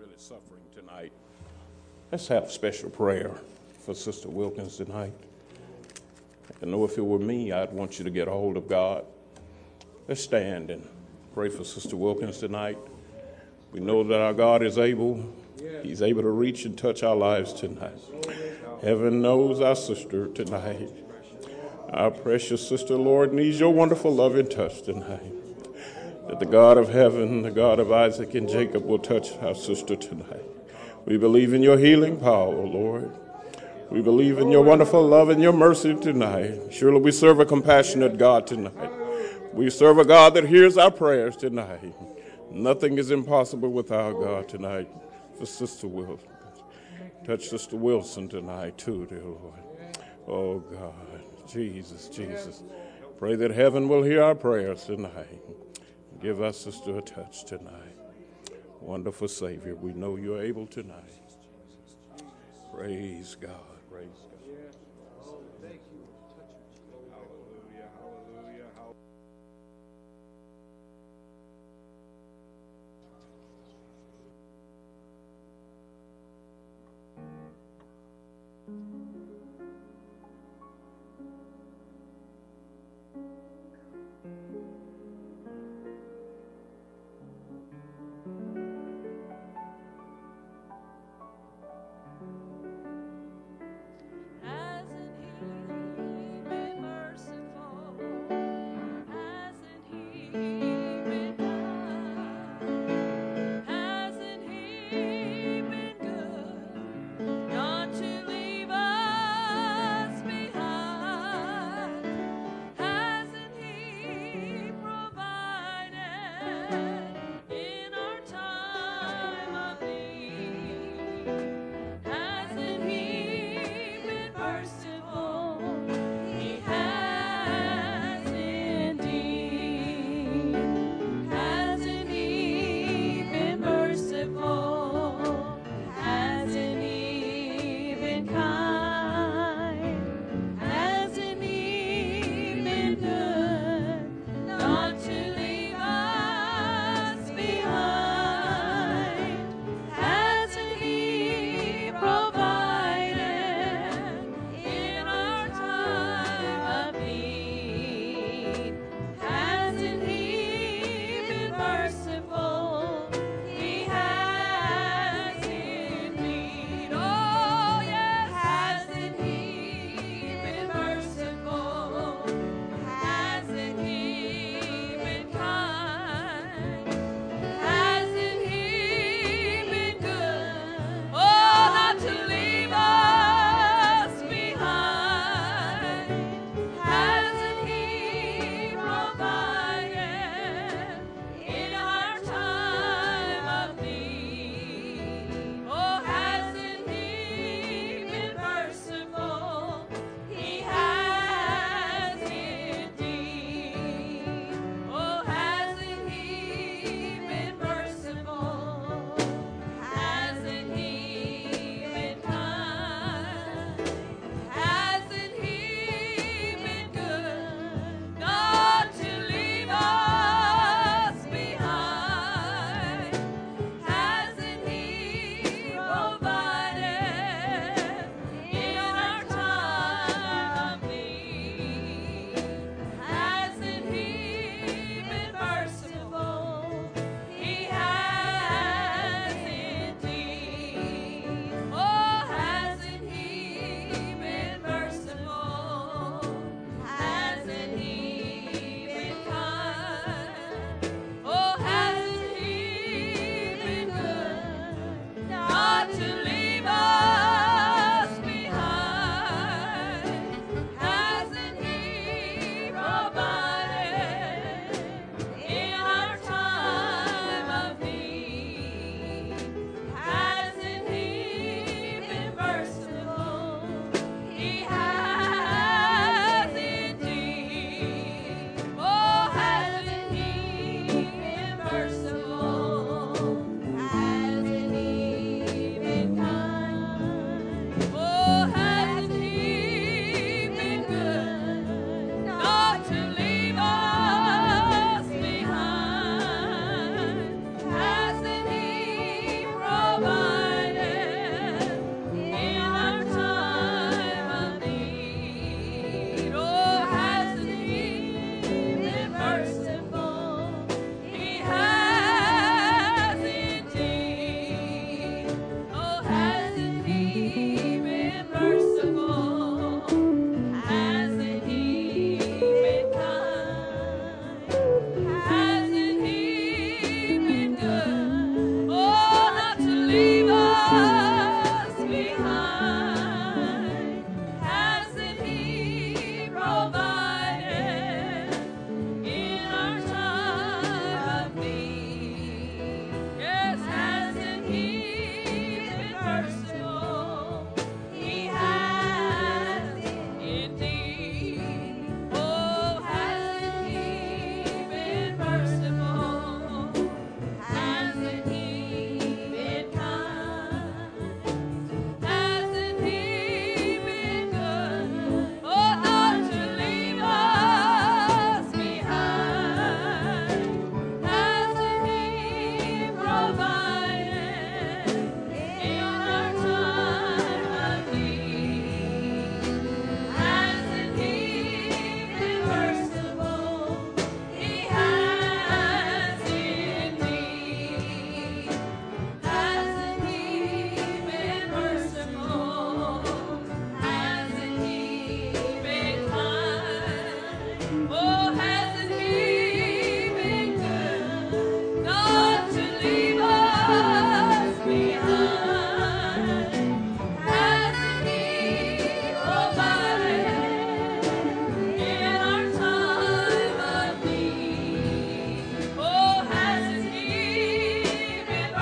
really suffering tonight. Let's have special prayer for Sister Wilkins tonight. I know if it were me, I'd want you to get a hold of God. Let's stand and pray for Sister Wilkins tonight. We know that our God is able. He's able to reach and touch our lives tonight. Heaven knows our sister tonight. Our precious sister, Lord, needs your wonderful love and touch tonight. That the God of heaven, the God of Isaac and Jacob will touch our sister tonight. We believe in your healing power, Lord. We believe in your wonderful love and your mercy tonight. Surely we serve a compassionate God tonight. We serve a God that hears our prayers tonight. Nothing is impossible with our God tonight. For Sister Wilson, touch Sister Wilson tonight too, dear Lord. Oh God, Jesus, Jesus. Pray that heaven will hear our prayers tonight. Give our sister a touch tonight. Wonderful Savior, we know you're able tonight. Praise God, praise God. Thank you. Hallelujah, hallelujah, hallelujah.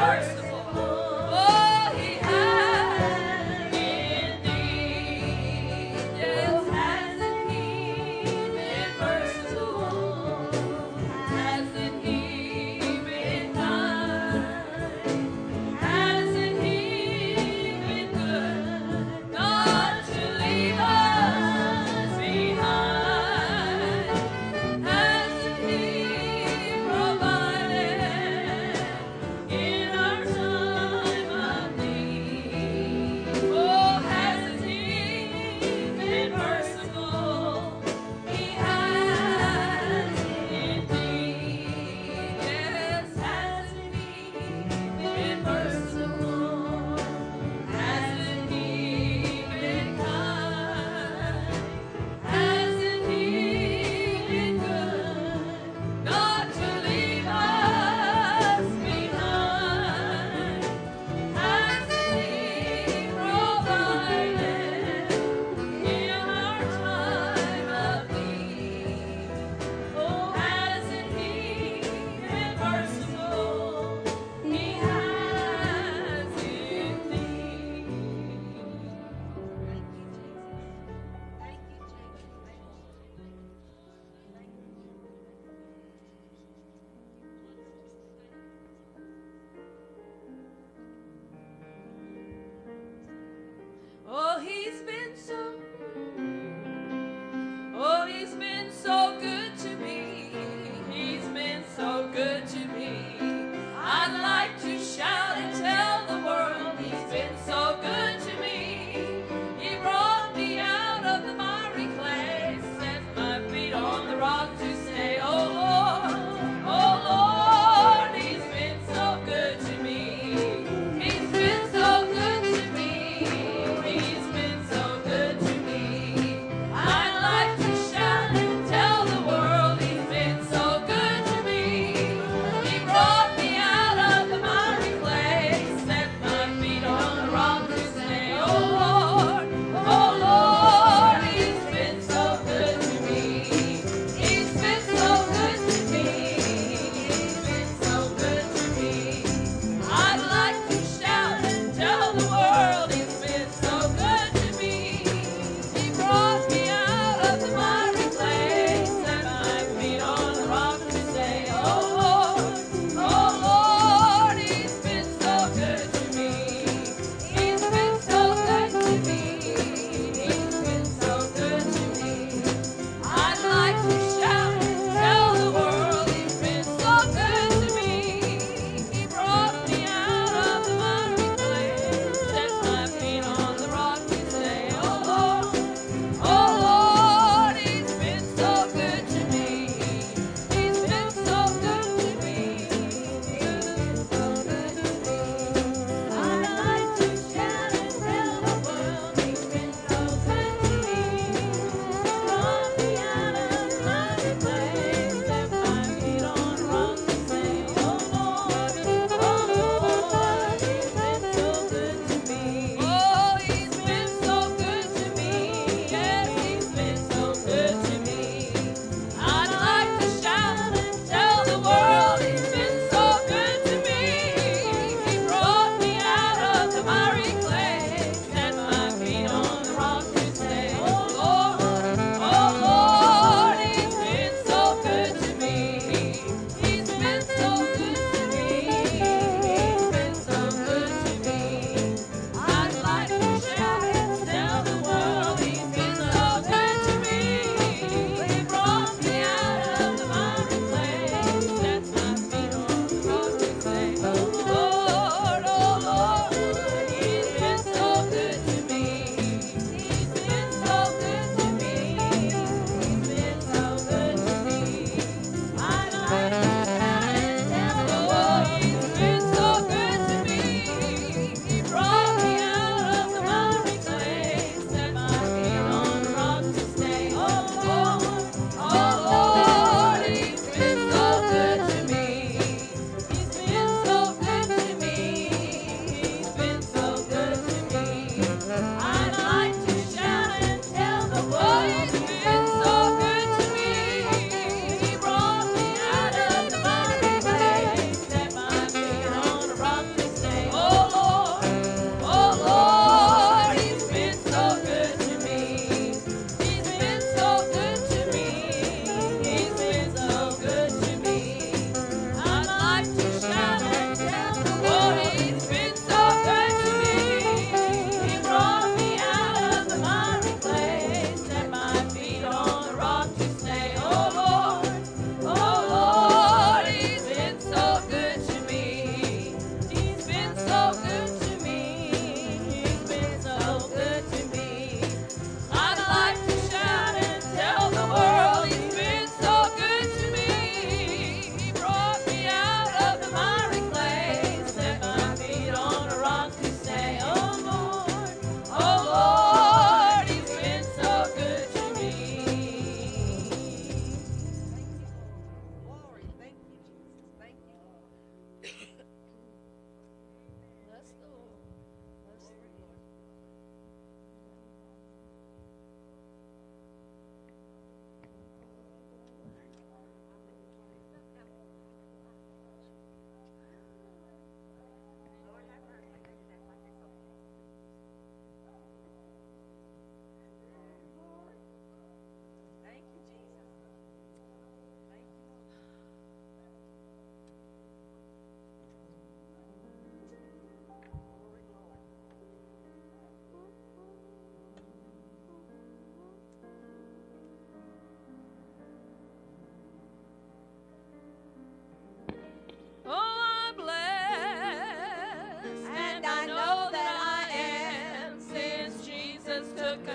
In our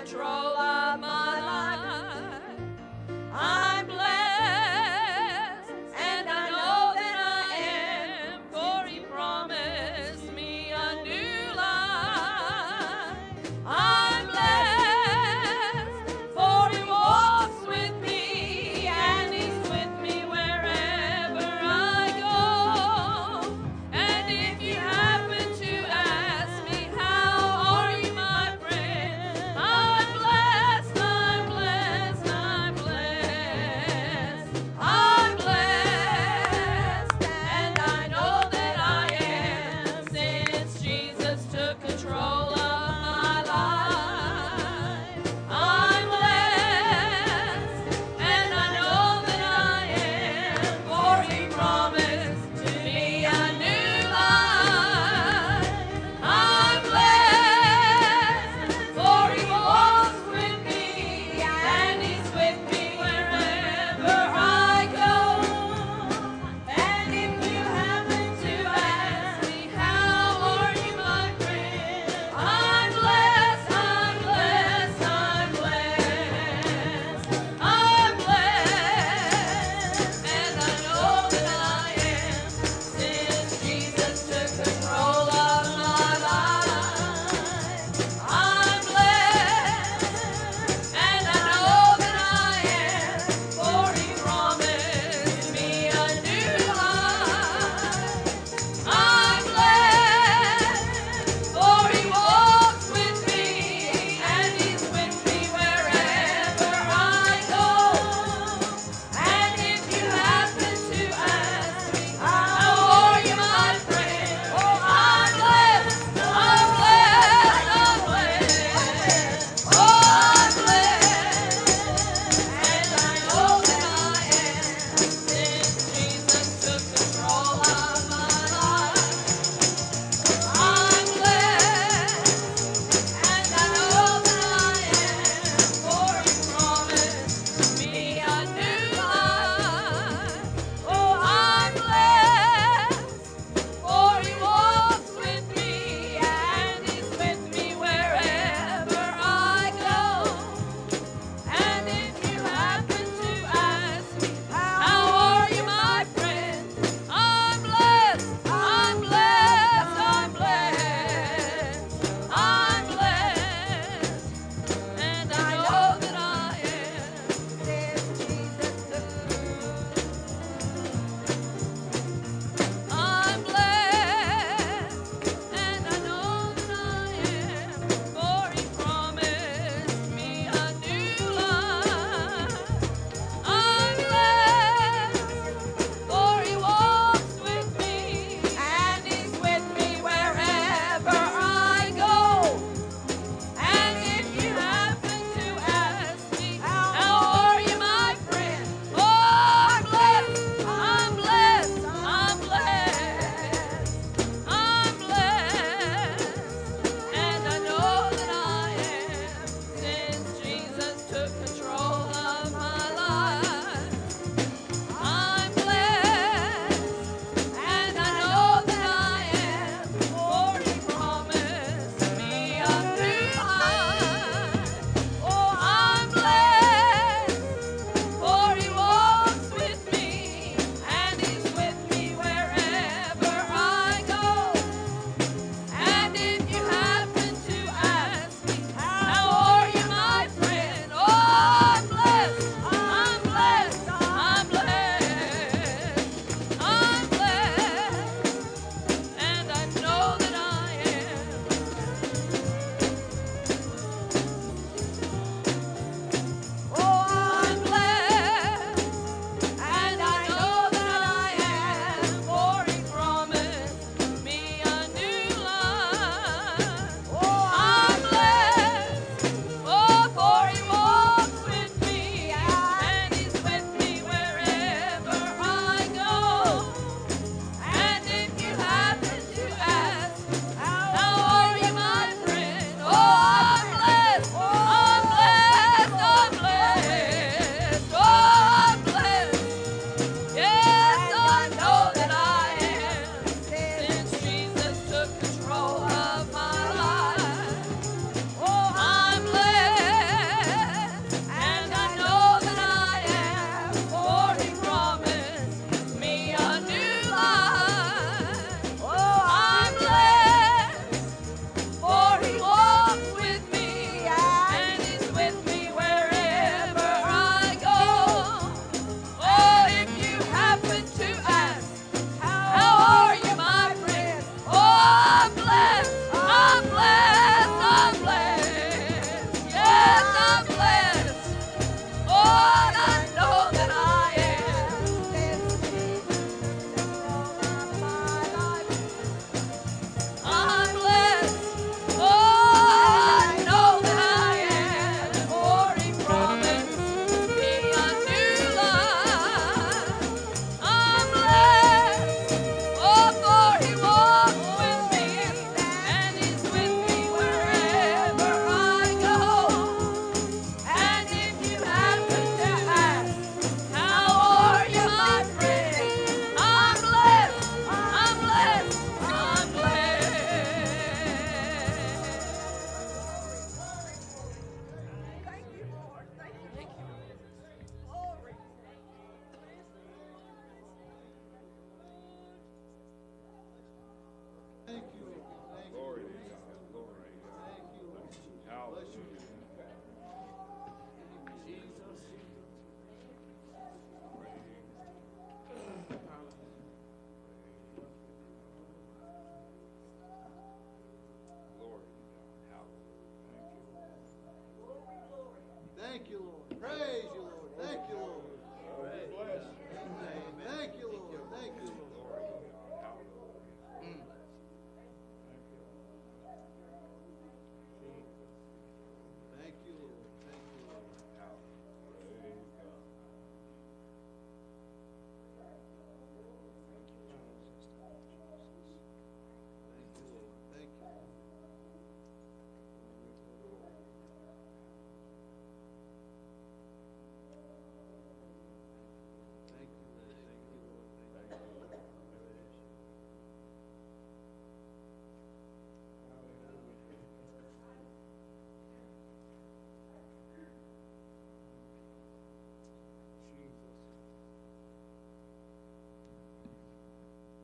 control of my life. I'm blessed, and I know that I am, for He promised me a new life. I'm blessed, for He walks with me, and He's with me wherever I go. And if you happen to ask me, how are you, my friend? I'm blessed.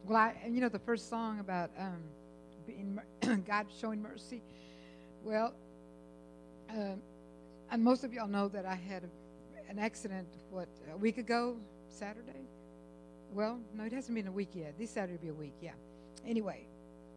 Well, the first song about God showing mercy. Well, and most of y'all know that I had an accident, a week ago, Saturday? Well, no, it hasn't been a week yet. This Saturday will be a week, yeah. Anyway,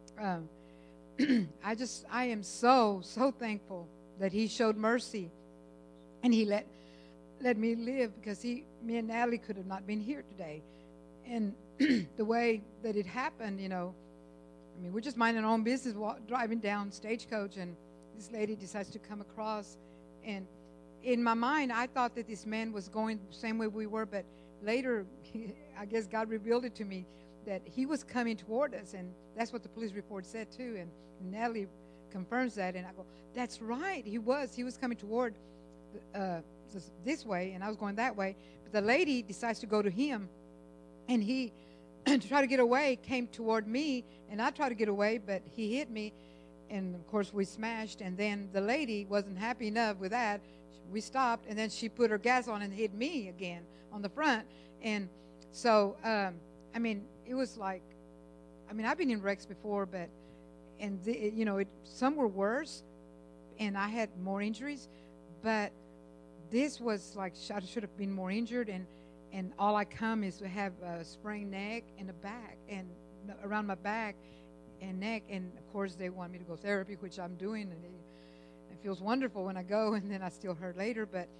I am so thankful that he showed mercy and he let me live, because me and Natalie could have not been here today. And the way that it happened, we're just minding our own business, driving down Stagecoach, and this lady decides to come across. And in my mind, I thought that this man was going the same way we were, but later, I guess God revealed it to me that he was coming toward us, and that's what the police report said too. And Natalie confirms that, and I go, that's right, he was coming toward this way, and I was going that way. But the lady decides to go to him, and he, to try to get away, came toward me, and I tried to get away, but he hit me, and of course we smashed. And then the lady wasn't happy enough with that. We stopped, and then she put her gas on and hit me again on the front. And so, it was like, I've been in wrecks before, but, some were worse, and I had more injuries, but this was like, I should have been more injured, and all I come is to have a sprained neck and a back, and around my back and neck. And of course they want me to go therapy, which I'm doing, and it feels wonderful when I go, and then I still hurt later. But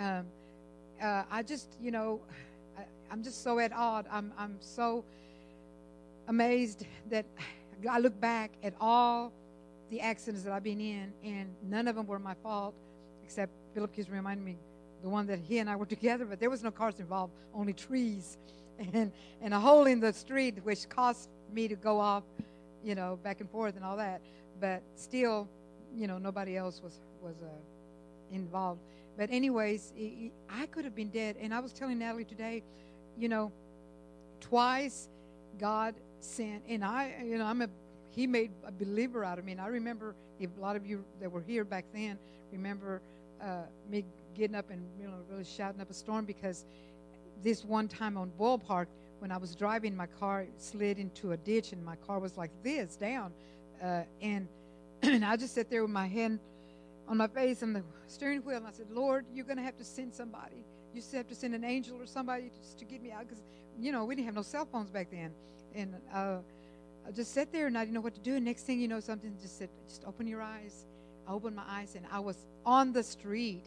I just, I'm just so at awe. I'm so amazed that I look back at all the accidents that I've been in, and none of them were my fault, except Philip keeps reminding me the one that he and I were together, but there was no cars involved, only trees and a hole in the street, which caused me to go off, back and forth and all that. But still, nobody else was involved. But anyways, I could have been dead. And I was telling Natalie today, twice God sent, and he made a believer out of me. And I remember, if a lot of you that were here back then remember me getting up and really shouting up a storm, because this one time on Boyle Park, when I was driving, my car slid into a ditch, and my car was like this down, and I just sat there with my hand on my face on the steering wheel, and I said, Lord, you're going to have to send somebody. You just have to send an angel or somebody just to get me out, because we didn't have no cell phones back then. And I just sat there and I didn't know what to do. And next thing you know, something just said, just open your eyes. I opened my eyes and I was on the street.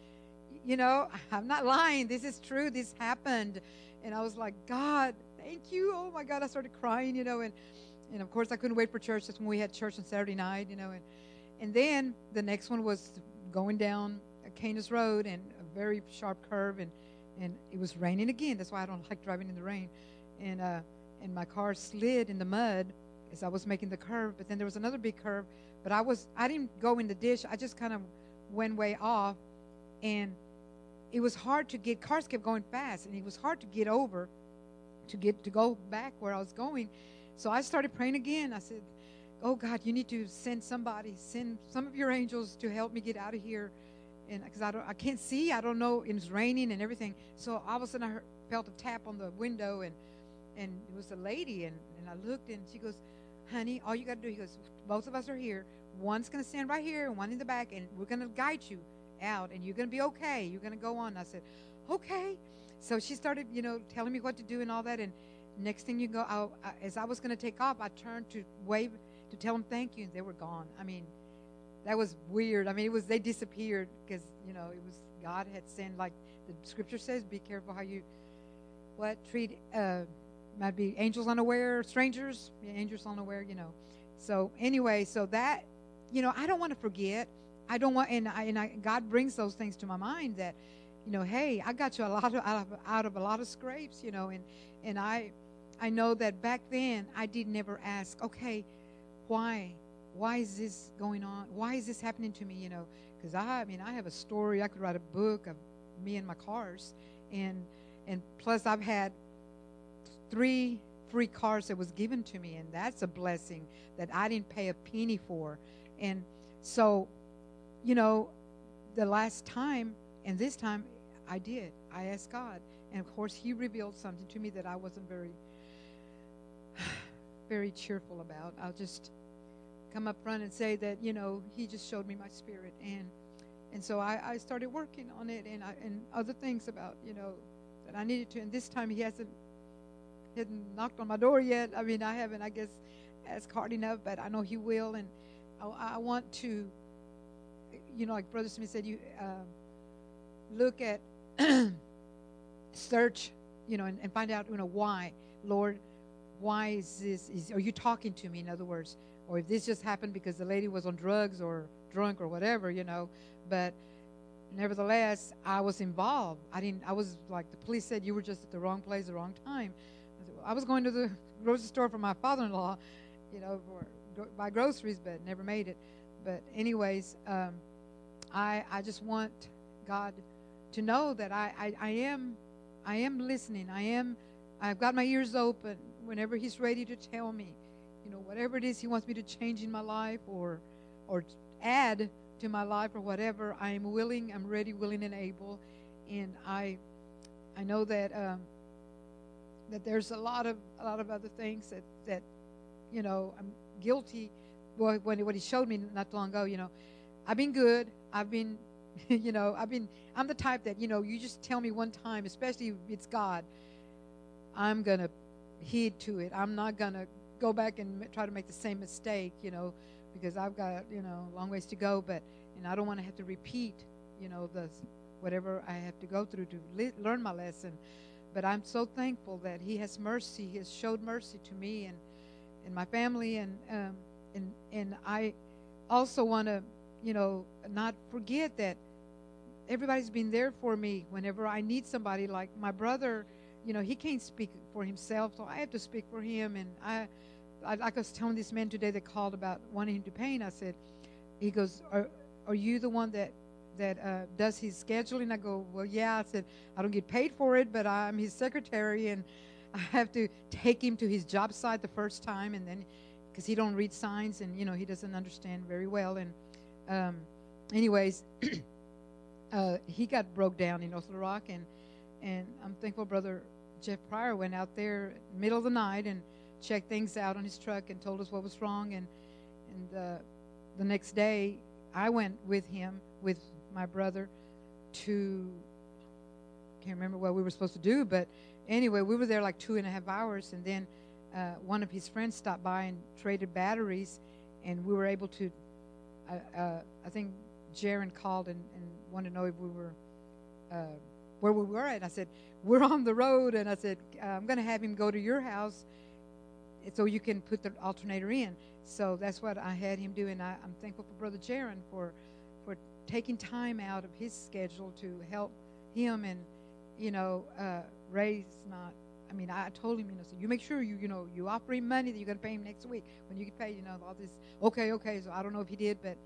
I'm not lying. This is true. This happened. And I was like, God, thank you. Oh my God. I started crying, and of course I couldn't wait for church. That's when we had church on Saturday night, and then the next one was going down Canis Road, and a very sharp curve, and it was raining again. That's why I don't like driving in the rain. And my car slid in the mud as I was making the curve. But then there was another big curve, but I didn't go in the ditch. I just kind of went way off, and it was hard to get. Cars kept going fast, and it was hard to get over, to go back where I was going. So I started praying again. I said, oh God, you need to send somebody, send some of your angels to help me get out of here. And because I can't see, I don't know, it's raining and everything. So all of a sudden I felt a tap on the window, and it was a lady, and I looked, and she goes, honey, all you got to do, he goes, both of us are here. One's going to stand right here and one in the back, and we're going to guide you out, and you're going to be okay. You're going to go on. I said, okay. So she started, telling me what to do and all that. And next thing you go, as I was going to take off, I turned to wave to tell them thank you, and they were gone. That was weird. They disappeared, because, it was God had sent, like the scripture says, be careful how you, treat, might be angels unaware, strangers, angels unaware, So anyway, so that, I don't want to forget. I don't want, God brings those things to my mind that, hey, I got you out of a lot of scrapes, and I know that back then I did never ask, okay, why is this going on? Why is this happening to me? Because I have a story. I could write a book of me and my cars, and plus I've had 3 free cars that was given to me, and that's a blessing that I didn't pay a penny for. And so, the last time and this time I did. I asked God, and of course He revealed something to me that I wasn't very very cheerful about. I'll just come up front and say that, he just showed me my spirit. And so I started working on it and other things about, that I needed to. And this time he hadn't knocked on my door yet. I mean, I haven't, I guess, asked hard enough, but I know he will. And I want to, like Brother Smith said, you look at, search, and find out, why, Lord, why is this? Are you talking to me, in other words? Or if this just happened because the lady was on drugs or drunk or whatever, But nevertheless, I was involved. I was like the police said, you were just at the wrong place, the wrong time. I said, well, I was going to the grocery store for my father-in-law, buy groceries, but never made it. But anyways, I just want God to know that I am listening. I've got my ears open whenever He's ready to tell me, whatever it is He wants me to change in my life or add to my life or whatever. I am willing. I'm ready, willing, and able. And I know that that there's a lot of other things that I'm guilty. Well, what He showed me not too long ago, I've been good. I've been, I'm the type that, you just tell me one time, especially if it's God, I'm going to heed to it. I'm not going to go back and try to make the same mistake, because I've got, a long ways to go, and I don't want to have to repeat, whatever I have to go through to learn my lesson. But I'm so thankful that He has mercy. He has showed mercy to me and my family, and I also want to, not forget that everybody's been there for me whenever I need somebody. Like my brother, he can't speak for himself, so I have to speak for him. And I like I was telling this man today that called about wanting him to paint. I said, he goes, are you the one that does his scheduling? I go, well, yeah. I said, I don't get paid for it, but I'm his secretary, and I have to take him to his job site the first time, and then because he don't read signs, and he doesn't understand very well. And anyways, he got broke down in North Little Rock, and I'm thankful Brother Jeff Pryor went out there middle of the night and checked things out on his truck and told us what was wrong. And the next day, I went with him, with my brother, to, can't remember what we were supposed to do, but anyway, we were there like 2.5 hours, and then one of his friends stopped by and traded batteries, and we were able to, I think Jaron called and wanted to know if we were, where we were at. I said, we're on the road, and I said, I'm going to have him go to your house so you can put the alternator in. So that's what I had him do, and I'm thankful for Brother Jaron for taking time out of his schedule to help him. And Ray's not, I told him, so you make sure you offer him money that you're going to pay him next week when you get paid, all this. Okay. So I don't know if he did, but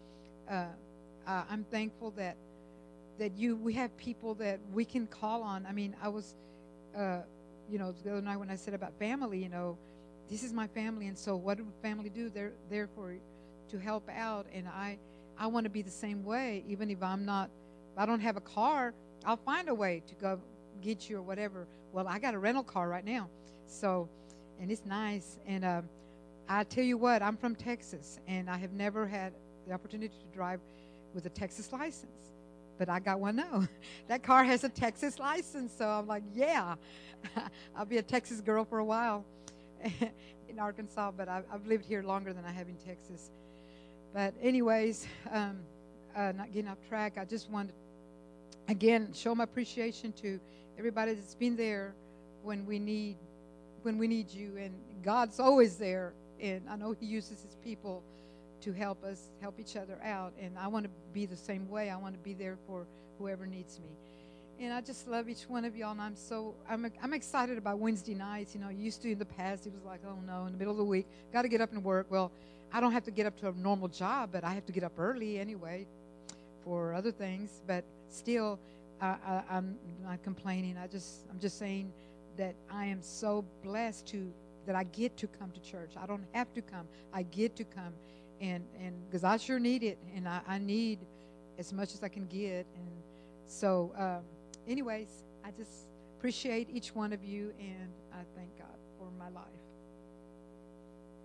I'm thankful that we have people that we can call on. I was, the other night when I said about family, this is my family, and so what do family do? They're there to help out, and I want to be the same way. Even if I don't have a car, I'll find a way to go get you or whatever. Well, I got a rental car right now, so, and it's nice. And I tell you what, I'm from Texas, and I have never had the opportunity to drive with a Texas license, but I got one now. That car has a Texas license, so I'm like, yeah, I'll be a Texas girl for a while in Arkansas, but I've lived here longer than I have in Texas. But anyways, not getting off track, I just want to, again, show my appreciation to everybody that's been there when we need you, and God's always there, and I know He uses His people to help us, help each other out, and I want to be the same way. I want to be there for whoever needs me. And I just love each one of y'all, and I'm excited about Wednesday nights. Used to in the past, it was like, oh no, in the middle of the week, got to get up and work. Well, I don't have to get up to a normal job, but I have to get up early anyway for other things. But still, I'm not complaining. I'm just saying that I am so blessed that I get to come to church. I don't have to come. I get to come, and because I sure need it, and I need as much as I can get. And so, anyways, I just appreciate each one of you, and I thank God for my life.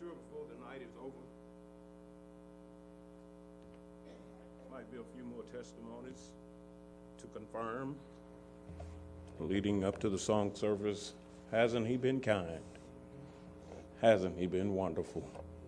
sure before the night is over. Might be a few more testimonies to confirm. Leading up to the song service, hasn't he been kind? Hasn't he been wonderful?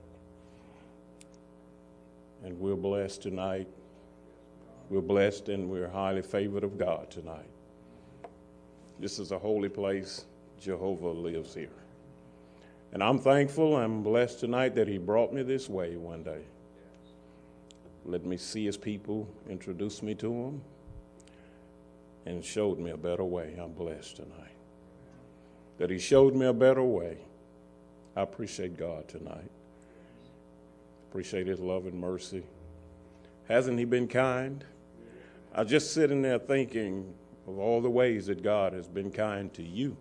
And we're blessed tonight. We're blessed and we're highly favored of God tonight. This is a holy place. Jehovah lives here. And I'm thankful, I'm blessed tonight that he brought me this way one day. Let me see his people, introduce me to them, and showed me a better way. I'm blessed tonight that he showed me a better way. I appreciate God tonight. Appreciate his love and mercy. Hasn't he been kind? I was just sitting there thinking of all the ways that God has been kind to you.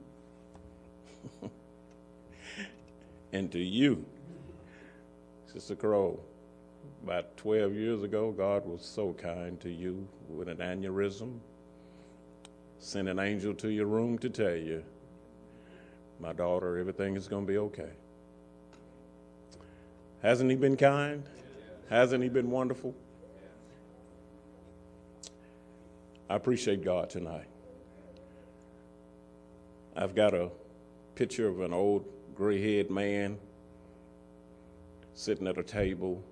And to you, Sister Crow, about 12 years ago, God was so kind to you with an aneurysm. Sent an angel to your room to tell you, my daughter, everything is going to be okay. Hasn't he been kind? Hasn't he been wonderful? I appreciate God tonight. I've got a picture of an old gray-haired man sitting at a table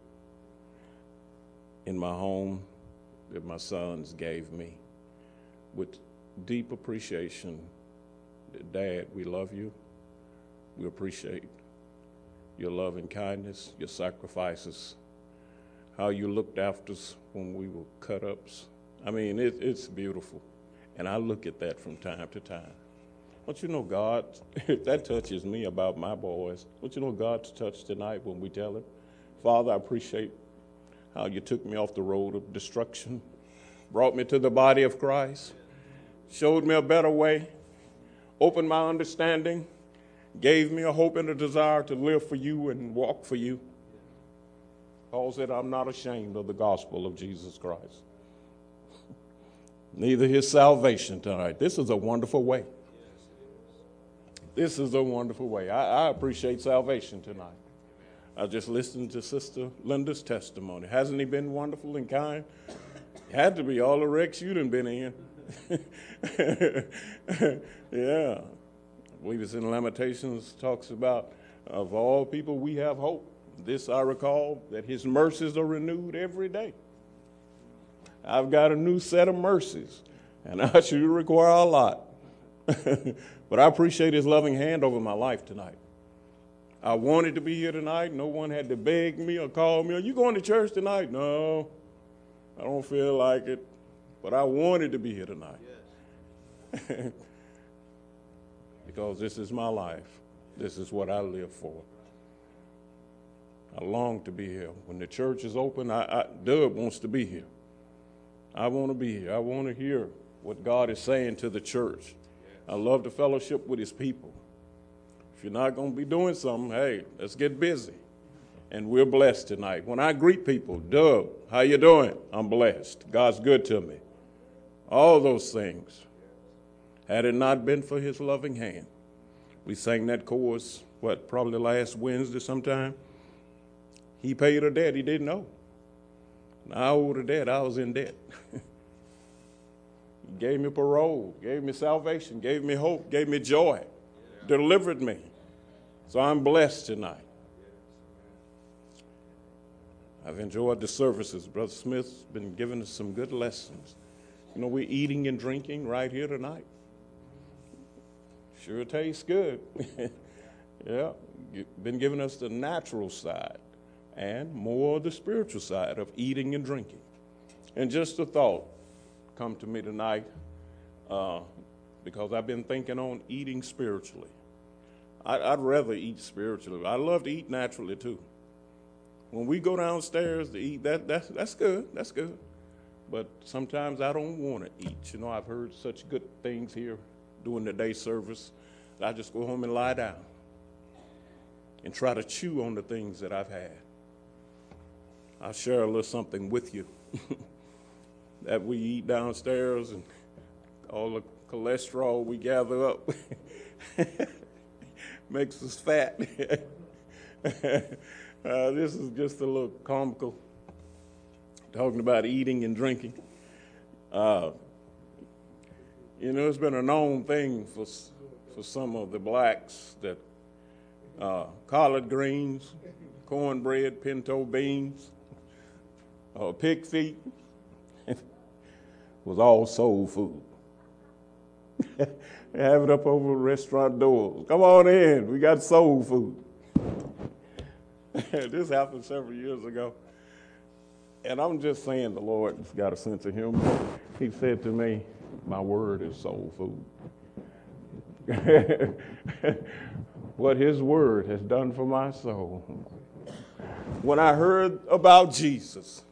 in my home that my sons gave me with deep appreciation. Dad, we love you. We appreciate your love and kindness, your sacrifices, how you looked after us when we were cut-ups. I mean, it's beautiful. And I look at that from time to time. Don't you know God, that touches me about my boys. Don't you know God's touched tonight when we tell him, Father, I appreciate how you took me off the road of destruction, brought me to the body of Christ, showed me a better way, opened my understanding, gave me a hope and a desire to live for you and walk for you. Paul said, I'm not ashamed of the gospel of Jesus Christ. Neither his salvation tonight. This is a wonderful way. This is a wonderful way. I appreciate salvation tonight. I just listened to Sister Linda's testimony. Hasn't he been wonderful and kind? Had to be all the wrecks you done been in. Yeah. I believe it's in Lamentations, talks about, of all people we have hope. This I recall, that his mercies are renewed every day. I've got a new set of mercies, and I should require a lot. But I appreciate his loving hand over my life tonight. I wanted to be here tonight. No one had to beg me or call me, are you going to church tonight? No, I don't feel like it. But I wanted to be here tonight. Yes. Because this is my life. This is what I live for. I long to be here. When the church is open, Doug wants to be here. I want to be here. I want to hear what God is saying to the church. I love the fellowship with his people. If you're not going to be doing something, hey, let's get busy. And we're blessed tonight. When I greet people, Doug, how you doing? I'm blessed. God's good to me. All those things. Had it not been for his loving hand. We sang that chorus, probably last Wednesday sometime. He paid a debt he didn't owe. And I owed a debt. I was in debt. He gave me parole, gave me salvation, gave me hope, gave me joy, delivered me. So I'm blessed tonight. I've enjoyed the services. Brother Smith's been giving us some good lessons. You know, we're eating and drinking right here tonight. Sure tastes good. Yeah, been giving us the natural side and more the spiritual side of eating and drinking. And just a thought come to me tonight because I've been thinking on eating spiritually. I'd rather eat spiritually. I love to eat naturally too. When we go downstairs to eat, that's good. That's good. But sometimes I don't want to eat. You know, I've heard such good things here during the day service. I just go home and lie down and try to chew on the things that I've had. I'll share a little something with you that we eat downstairs and all the cholesterol we gather up makes us fat. This is just a little comical, talking about eating and drinking. It's been a known thing for some of the blacks that collard greens, cornbread, pinto beans, pig feet was all soul food. Have it up over restaurant doors. Come on in, we got soul food. This happened several years ago. And I'm just saying the Lord's got a sense of humor. He said to me, my word is soul food. What his word has done for my soul. When I heard about Jesus,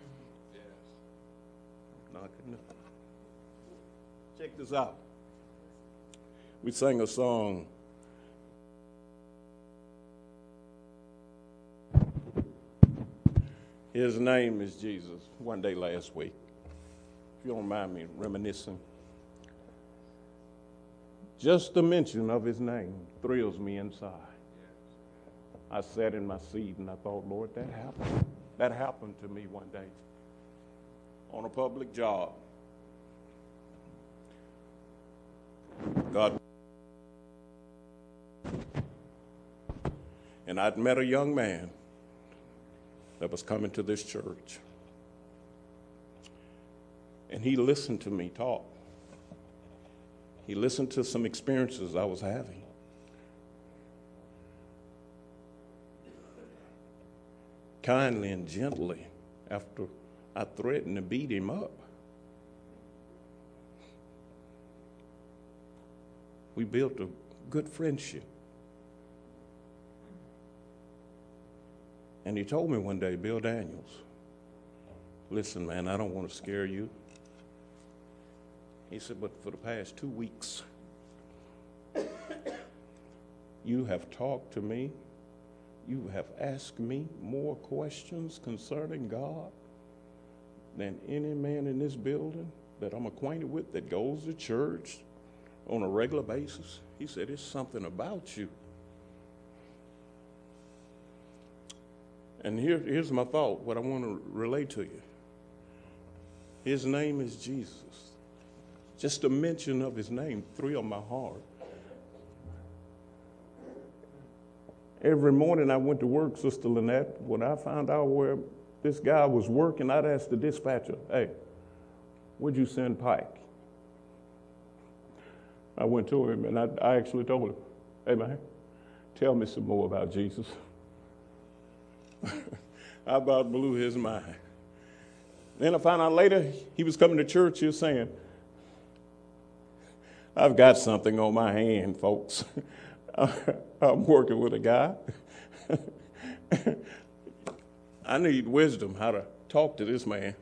check this out. We sang a song. His name is Jesus. One day last week, if you don't mind me reminiscing, just the mention of his name thrills me inside. I sat in my seat and I thought, Lord, that happened. That happened to me one day on a public job. God. And I'd met a young man that was coming to this church. And he listened to me talk. He listened to some experiences I was having. Kindly and gently, after I threatened to beat him up, we built a good friendship. And he told me one day, Bill Daniels, listen, man, I don't want to scare you. He said, but for the past 2 weeks, you have talked to me. You have asked me more questions concerning God than any man in this building that I'm acquainted with that goes to church on a regular basis. He said, it's something about you. And here's my thought, what I want to relate to you. His name is Jesus. Just a mention of his name thrilled my heart. Every morning I went to work, Sister Lynette. When I found out where this guy was working, I'd ask the dispatcher, hey, where'd you send Pike? I went to him and I actually told him, hey man, tell me some more about Jesus. I about blew his mind. Then I found out later he was coming to church. He was saying, I've got something on my hand, folks. I'm working with a guy. I need wisdom how to talk to this man.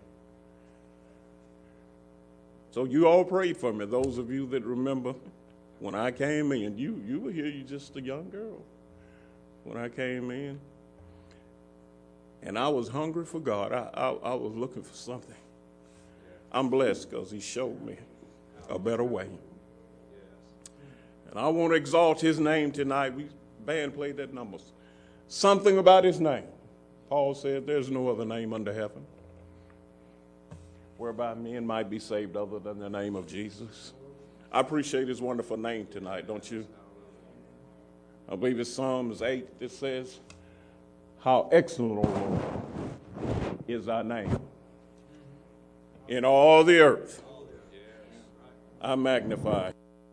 So you all prayed for me, those of you that remember when I came in. You were here, you just a young girl when I came in. And I was hungry for God. I was looking for something. I'm blessed because he showed me a better way. And I want to exalt his name tonight. Band played that number. Something about his name. Paul said there's no other name under heaven whereby men might be saved other than the name of Jesus. I appreciate his wonderful name tonight, don't you? I believe it's Psalms 8 that says, how excellent, O Lord, is thy name in all the earth. I magnify.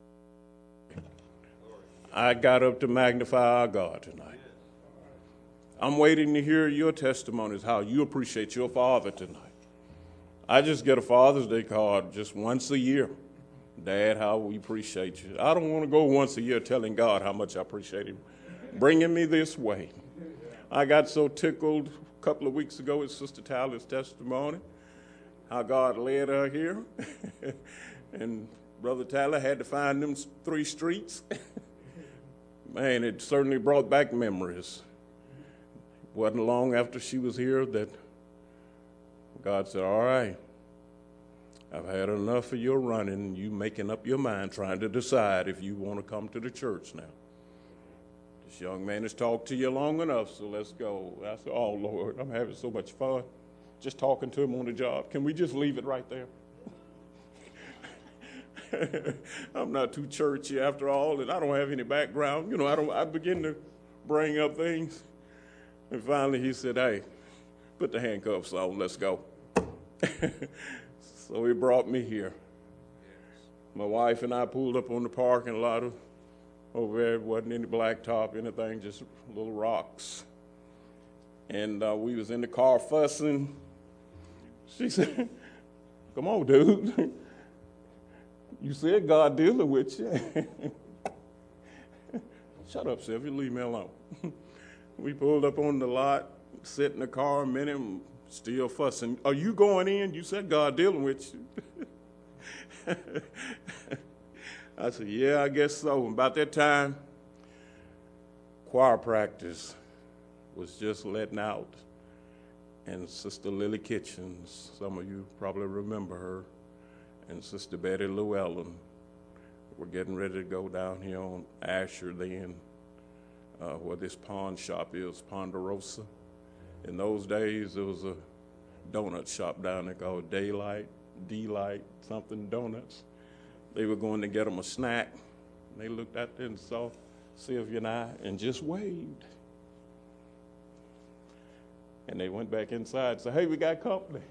I got up to magnify our God tonight. I'm waiting to hear your testimonies, how you appreciate your father tonight. I just get a Father's Day card just once a year. Dad, how we appreciate you. I don't want to go once a year telling God how much I appreciate him bringing me this way. I got so tickled a couple of weeks ago with Sister Tyler's testimony, how God led her here. And Brother Tyler had to find them 3 streets. Man, it certainly brought back memories. It wasn't long after she was here that God said, all right, I've had enough of your running, you making up your mind, trying to decide if you want to come to the church now. This young man has talked to you long enough, so let's go. I said, oh, Lord, I'm having so much fun just talking to him on the job. Can we just leave it right there? I'm not too churchy after all, and I don't have any background. You know, I begin to bring up things. And finally he said, hey, put the handcuffs on, let's go. So he brought me here. My wife and I pulled up on the parking lot over there. It wasn't any blacktop, anything, just little rocks. And we was in the car fussing. She said, come on, dude. You said God dealing with you. Shut up, Sylvia. Leave me alone. We pulled up on the lot, sit in the car a minute, and still fussing. Are you going in? You said God dealing with you. I said, yeah, I guess so. About that time, choir practice was just letting out. And Sister Lily Kitchens, some of you probably remember her, and Sister Betty Llewellyn were getting ready to go down here on Asher then, where this pawn shop is, Ponderosa. In those days, there was a donut shop down there called Delight, something donuts. They were going to get them a snack. They looked out there and saw Sylvia and I and just waved. And they went back inside and said, hey, we got company.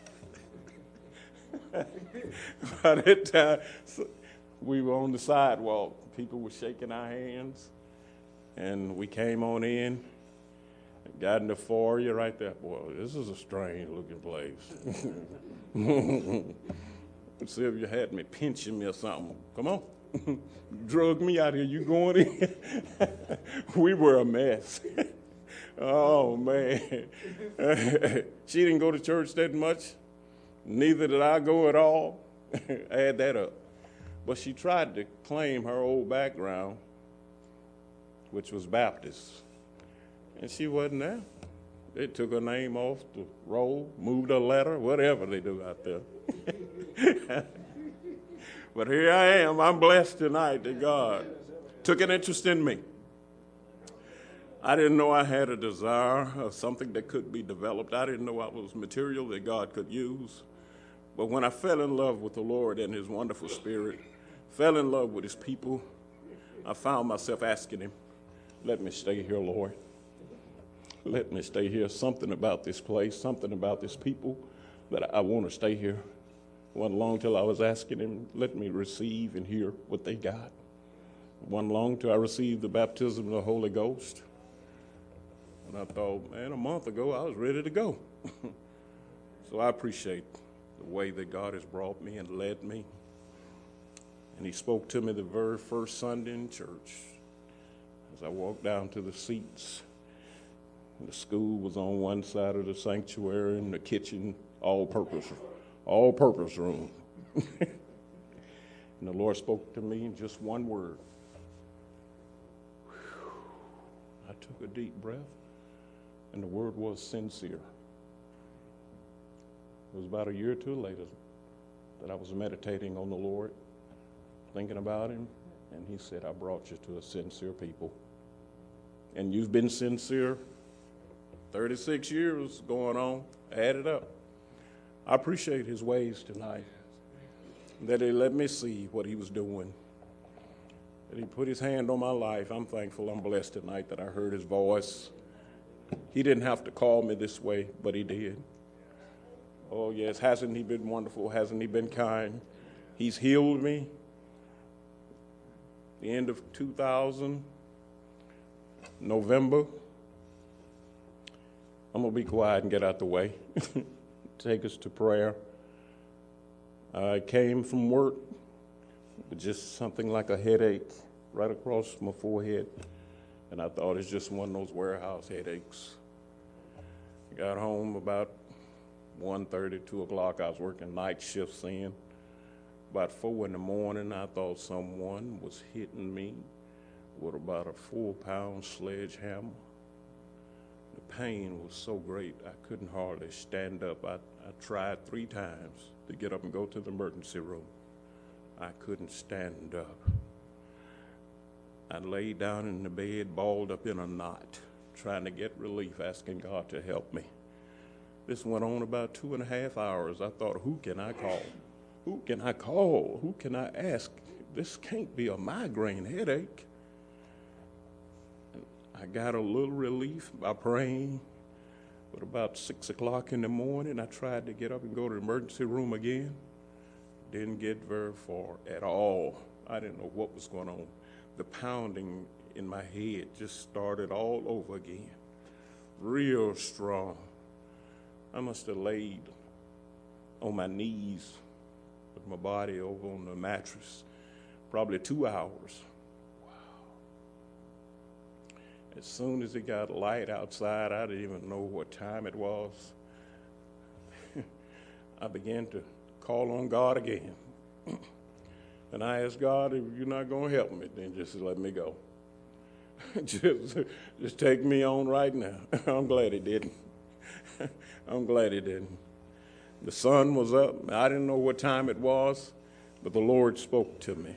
By that time, we were on the sidewalk. People were shaking our hands. And we came on in, got in the foyer right there. Boy, this is a strange-looking place. Sylvia had me pinching me or something. Come on. Drug me out here. You going in? We were a mess. Oh, man. She didn't go to church that much. Neither did I go at all. Add that up. But she tried to claim her old background, which was Baptist. And she wasn't there. They took her name off the roll, moved her letter, whatever they do out there. But here I am. I'm blessed tonight that God took an interest in me. I didn't know I had a desire of something that could be developed. I didn't know I was material that God could use. But when I fell in love with the Lord and his wonderful spirit, fell in love with his people, I found myself asking him, let me stay here, Lord. Let me stay here. Something about this place, something about this people that I want to stay here. It wasn't long till I was asking him, let me receive and hear what they got. It wasn't long till I received the baptism of the Holy Ghost. And I thought, man, a month ago I was ready to go. So I appreciate the way that God has brought me and led me. And he spoke to me the very first Sunday in church. As I walked down to the seats, the school was on one side of the sanctuary and the kitchen, all-purpose room. And the Lord spoke to me in just one word. I took a deep breath, and the word was sincere. It was about a year or two later that I was meditating on the Lord, thinking about him, and he said, I brought you to a sincere people. And you've been sincere 36 years going on, add it up. I appreciate his ways tonight, that he let me see what he was doing, that he put his hand on my life. I'm thankful, I'm blessed tonight that I heard his voice. He didn't have to call me this way, but he did. Oh, yes, hasn't he been wonderful? Hasn't he been kind? He's healed me. The end of 2000, November. I'm going to be quiet and get out the way. Take us to prayer. I came from work with just something like a headache right across my forehead, and I thought it's just one of those warehouse headaches. I got home about 1:30, 2 o'clock. I was working night shifts then. About 4 in the morning, I thought someone was hitting me with about a 4-pound sledgehammer. The pain was so great, I couldn't hardly stand up. I tried 3 times to get up and go to the emergency room. I couldn't stand up. I laid down in the bed, balled up in a knot, trying to get relief, asking God to help me. This went on about 2.5 hours. I thought, who can I call? Who can I call? Who can I ask? This can't be a migraine headache. I got a little relief by praying, but about 6 o'clock in the morning, I tried to get up and go to the emergency room again. Didn't get very far at all. I didn't know what was going on. The pounding in my head just started all over again, real strong. I must have laid on my knees with my body over on the mattress, probably 2 hours. As soon as it got light outside, I didn't even know what time it was. I began to call on God again. And I asked God, if you're not going to help me, then just let me go. just take me on right now. I'm glad he didn't. I'm glad he didn't. The sun was up. I didn't know what time it was, but the Lord spoke to me.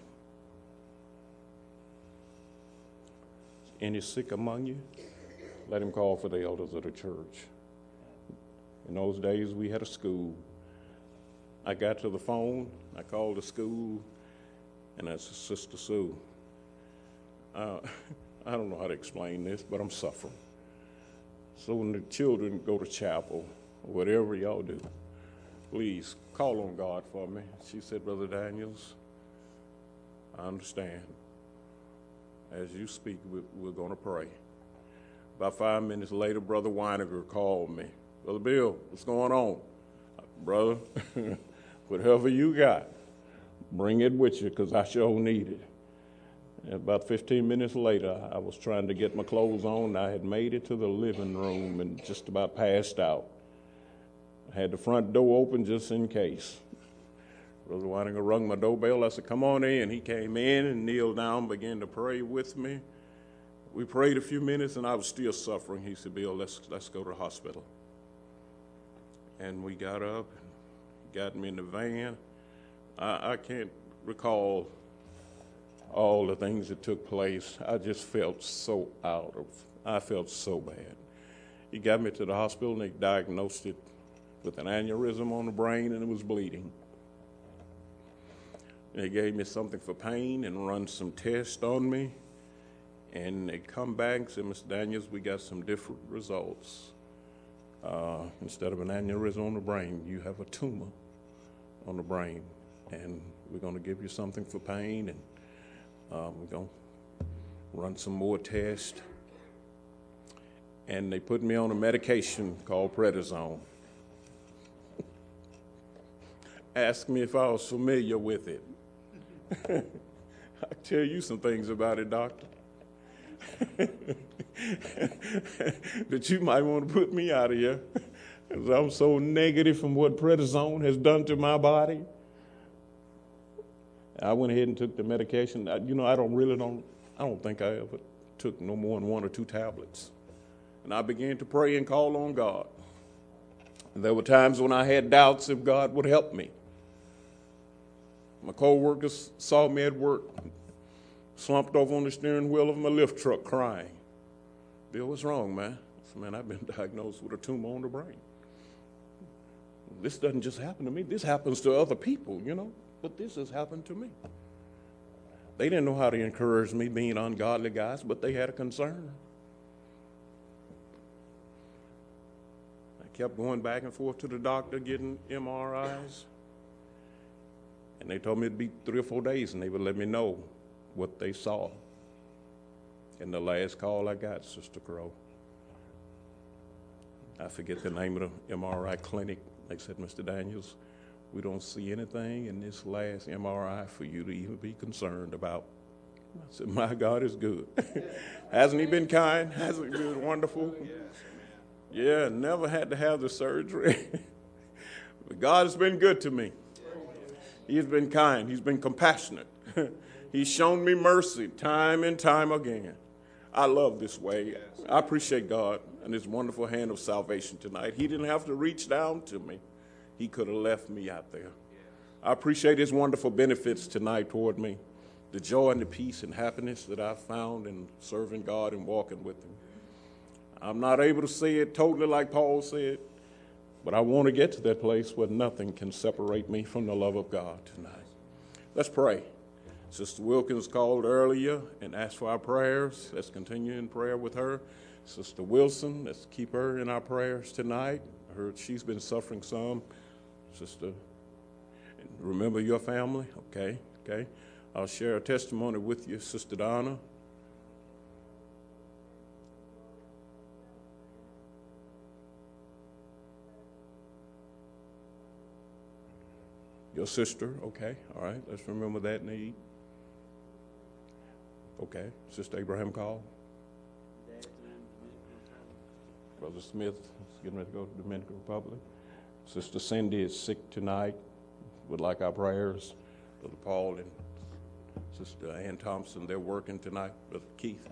Any sick among you? Let him call for the elders of the church. In those days, we had a school. I got to the phone. I called the school, and I said, Sister Sue, I don't know how to explain this, but I'm suffering. So when the children go to chapel, or whatever y'all do, please call on God for me. She said, Brother Daniels, I understand. As you speak, we're going to pray. About 5 minutes later, Brother Weiniger called me. Brother Bill, what's going on? Brother, whatever you got, bring it with you, because I sure need it. And about 15 minutes later, I was trying to get my clothes on. I had made it to the living room and just about passed out. I had the front door open just in case. Brother Weininger rung my doorbell. I said, come on in. He came in and kneeled down, began to pray with me. We prayed a few minutes, and I was still suffering. He said, Bill, let's go to the hospital. And we got up and got me in the van. I can't recall all the things that took place. I just felt so I felt so bad. He got me to the hospital, and they diagnosed it with an aneurysm on the brain, and it was bleeding. They gave me something for pain and run some tests on me. And they come back and said, Mr. Daniels, we got some different results. Instead of an aneurysm on the brain, you have a tumor on the brain. And we're going to give you something for pain, and we're going to run some more tests. And they put me on a medication called prednisone. Asked me if I was familiar with it. I'll tell you some things about it, doctor, that you might want to put me out of here, because I'm so negative from what prednisone has done to my body. I went ahead and took the medication. I don't think I ever took no more than 1 or 2 tablets. And I began to pray and call on God. And there were times when I had doubts if God would help me. My co-workers saw me at work, slumped over on the steering wheel of my lift truck crying. Bill, what's wrong, man? I said, man, I've been diagnosed with a tumor on the brain. This doesn't just happen to me. This happens to other people, but this has happened to me. They didn't know how to encourage me being ungodly guys, but they had a concern. I kept going back and forth to the doctor getting MRIs. And they told me it'd be 3 or 4 days, and they would let me know what they saw. And the last call I got, Sister Crow, I forget the name of the MRI clinic. They said, Mr. Daniels, we don't see anything in this last MRI for you to even be concerned about. I said, my God is good. Hasn't he been kind? Hasn't he been wonderful? Yeah, never had to have the surgery. But God has been good to me. He's been kind. He's been compassionate. He's shown me mercy time and time again. I love this way. I appreciate God and his wonderful hand of salvation tonight. He didn't have to reach down to me. He could have left me out there. I appreciate his wonderful benefits tonight toward me. the joy and the peace and happiness that I've found in serving God and walking with Him. I'm not able to say it totally like Paul said, but I want to get to that place where nothing can separate me from the love of God tonight. Let's pray. Sister Wilkins called earlier and asked for our prayers. Let's continue in prayer with her. Sister Wilson, let's keep her in our prayers tonight. I heard she's been suffering some. Sister, remember your family? Okay. I'll share a testimony with you, Sister Donna. Your sister, okay, all right, let's remember that need. Okay, Sister Abraham called. Brother Smith is getting ready to go to the Dominican Republic. Sister Cindy is sick tonight, would like our prayers. Brother Paul and Sister Ann Thompson, they're working tonight. Brother Keith.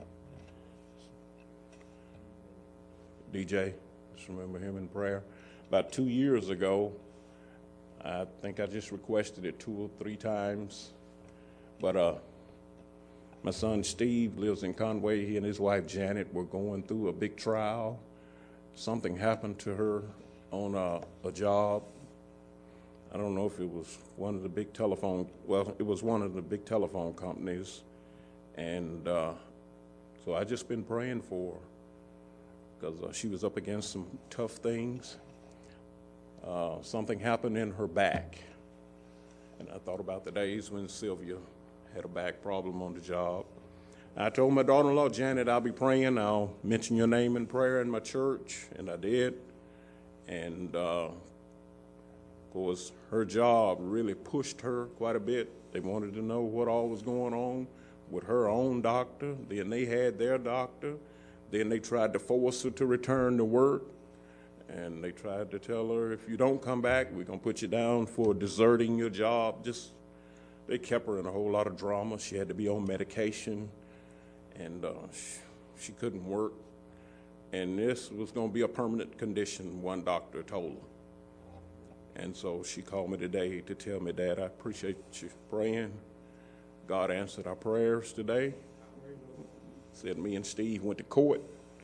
DJ, just remember him in prayer. About 2 years ago, I think I just requested it 2 or 3 times, but my son Steve lives in Conway. He and his wife Janet were going through a big trial. Something happened to her on a job. I don't know if it was one of the big telephone, well, it was one of the big telephone companies, and so I just been praying for her because she was up against some tough things. Something happened in her back, and I thought about the days when Sylvia had a back problem on the job. I told my daughter-in-law, Janet, I'll be praying. I'll mention your name in prayer in my church, and I did. And, of course, her job really pushed her quite a bit. They wanted to know what all was going on with her own doctor. Then they had their doctor. Then they tried to force her to return to work. And they tried to tell her, if you don't come back, we're going to put you down for deserting your job. They kept her in a whole lot of drama. She had to be on medication, and she couldn't work. And this was going to be a permanent condition, one doctor told her. And so she called me today to tell me, Dad, I appreciate you praying. God answered our prayers today. Said me and Steve went to court.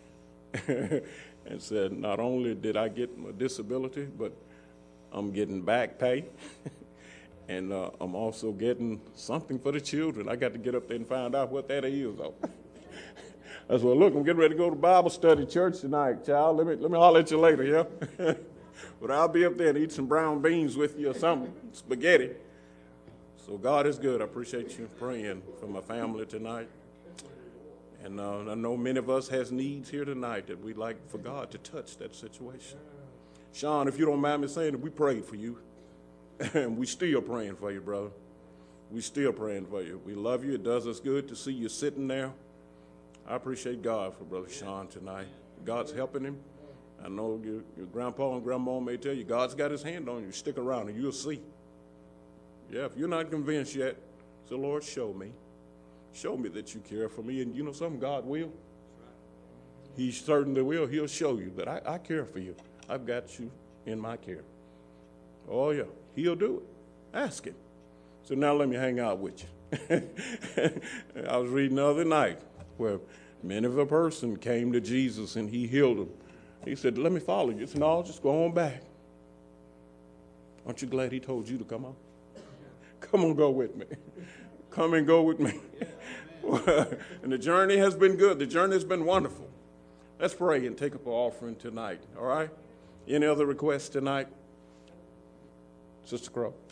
And said, not only did I get my disability, but I'm getting back pay, and I'm also getting something for the children. I got to get up there and find out what that is, though. I said, well, look, I'm getting ready to go to Bible study church tonight, child. Let me holler at you later, yeah? But I'll be up there and eat some brown beans with you or something, spaghetti. So God is good. I appreciate you praying for my family tonight. And I know many of us has needs here tonight that we'd like for God to touch that situation. Sean, if you don't mind me saying it, we prayed for you. And we still praying for you, brother. We still praying for you. We love you. It does us good to see you sitting there. I appreciate God for Brother Sean tonight. God's helping him. I know your grandpa and grandma may tell you, God's got his hand on you. Stick around and you'll see. Yeah, if you're not convinced yet, say, Lord, show me. Show me that you care for me. And you know something? God will. He certainly will. He'll show you that I care for you. I've got you in my care. Oh, yeah. He'll do it. Ask him. So now let me hang out with you. I was reading the other night where many of a person came to Jesus and he healed them. He said, let me follow you. He said, no, just go on back. Aren't you glad he told you to come on? Come on, go with me. Come and go with me. And the journey has been good. The journey has been wonderful. Let's pray and take up an offering tonight, all right? Any other requests tonight? Sister Crow.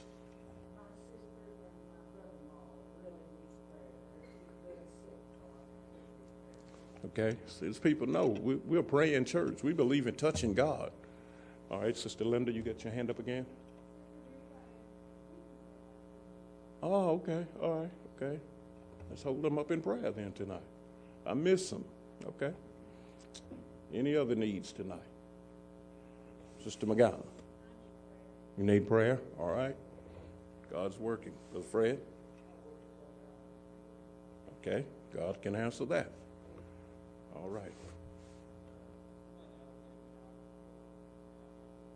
Okay, so as people know, we're praying in church. We believe in touching God. All right, Sister Linda, you got your hand up again? Oh, okay, all right, okay. Let's hold them up in prayer then tonight. I miss them, okay? Any other needs tonight? Sister McGowan, you need prayer? All right. God's working. Brother Fred? Okay, God can answer that. All right.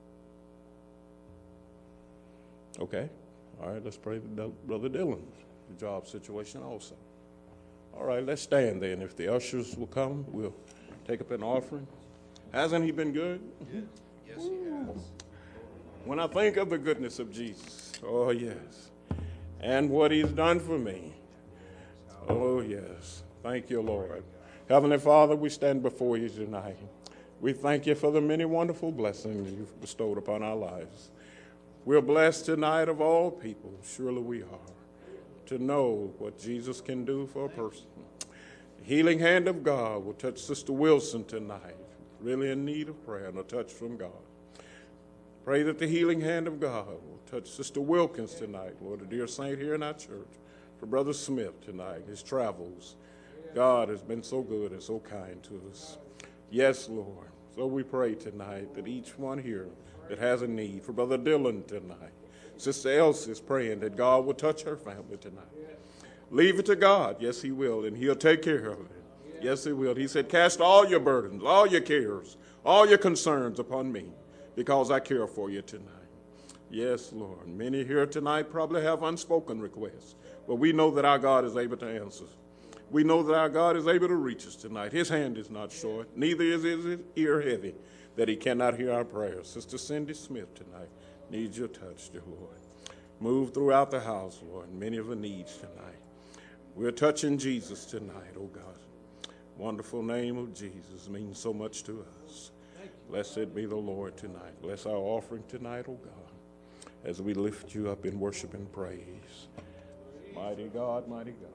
Okay. All right, let's pray for Brother Dylan. your job situation also. All right, let's stand then. If the ushers will come, we'll take up an offering. Hasn't he been good? Yes, he has. When I think of the goodness of Jesus, oh yes, and what he's done for me, oh yes, thank you, Lord. Heavenly Father, we stand before you tonight. We thank you for the many wonderful blessings you've bestowed upon our lives. We're blessed tonight of all people, surely we are, to know what Jesus can do for a person. The healing hand of God will touch Sister Wilson tonight, really in need of prayer and a touch from God. Pray that the healing hand of God will touch Sister Wilkins tonight, Lord, a dear saint here in our church. For Brother Smith tonight, his travels. God has been so good and so kind to us. Yes, Lord. So we pray tonight that each one here that has a need, for Brother Dylan tonight, Sister Elsie is praying that God will touch her family tonight. Leave it to God. Yes, he will, and he'll take care of it. Yes, he will. He said, cast all your burdens, all your cares, all your concerns upon me, because I care for you tonight. Yes, Lord. Many here tonight probably have unspoken requests, but we know that our God is able to answer. We know that our God is able to reach us tonight. His hand is not short, neither is his ear heavy, that he cannot hear our prayers. Sister Cindy Smith tonight needs your touch, dear Lord. Move throughout the house, Lord, many of the needs tonight. We're touching Jesus tonight, oh God. Wonderful name of Jesus means so much to us. Blessed be the Lord tonight. Bless our offering tonight, oh God, as we lift you up in worship and praise. Mighty God, mighty God.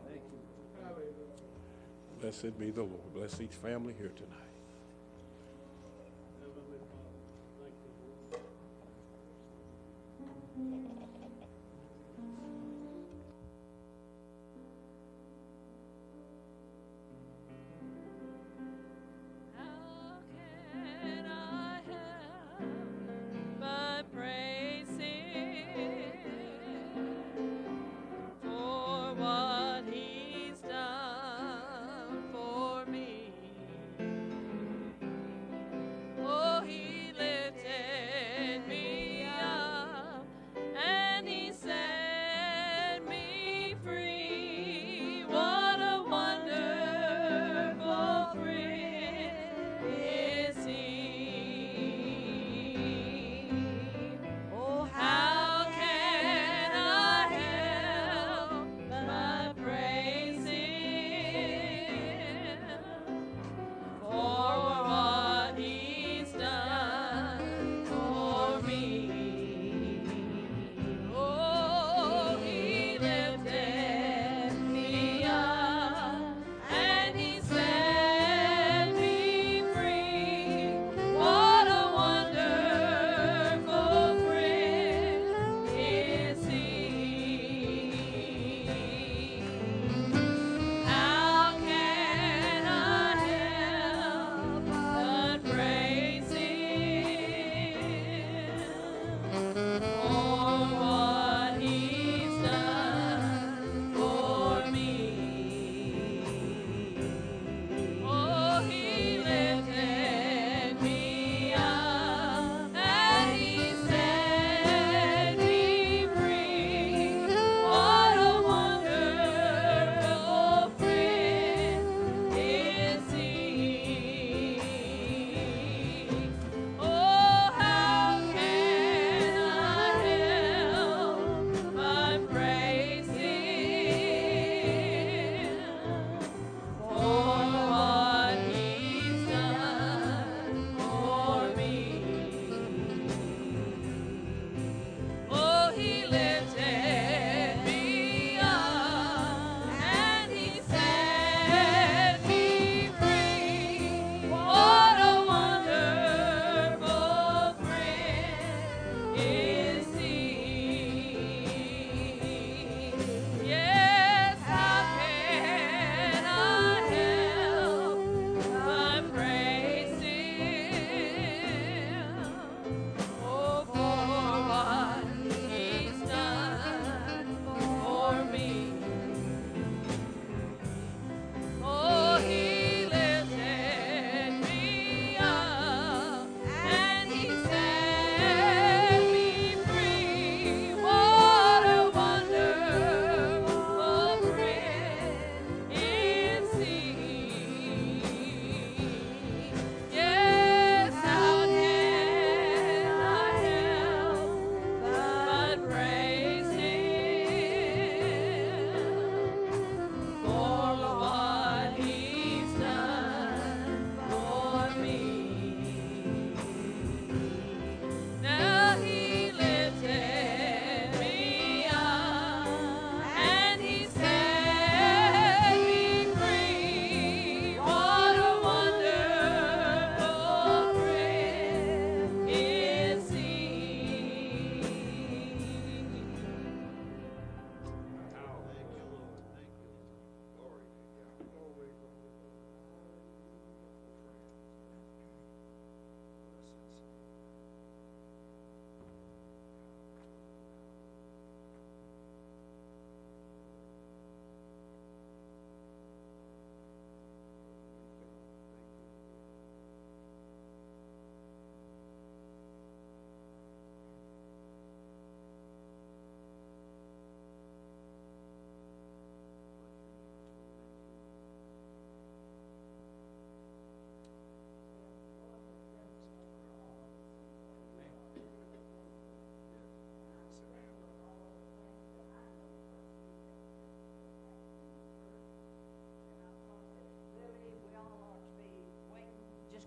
Blessed be the Lord. Bless each family here tonight. How can I help but praise Him for what He's done for me?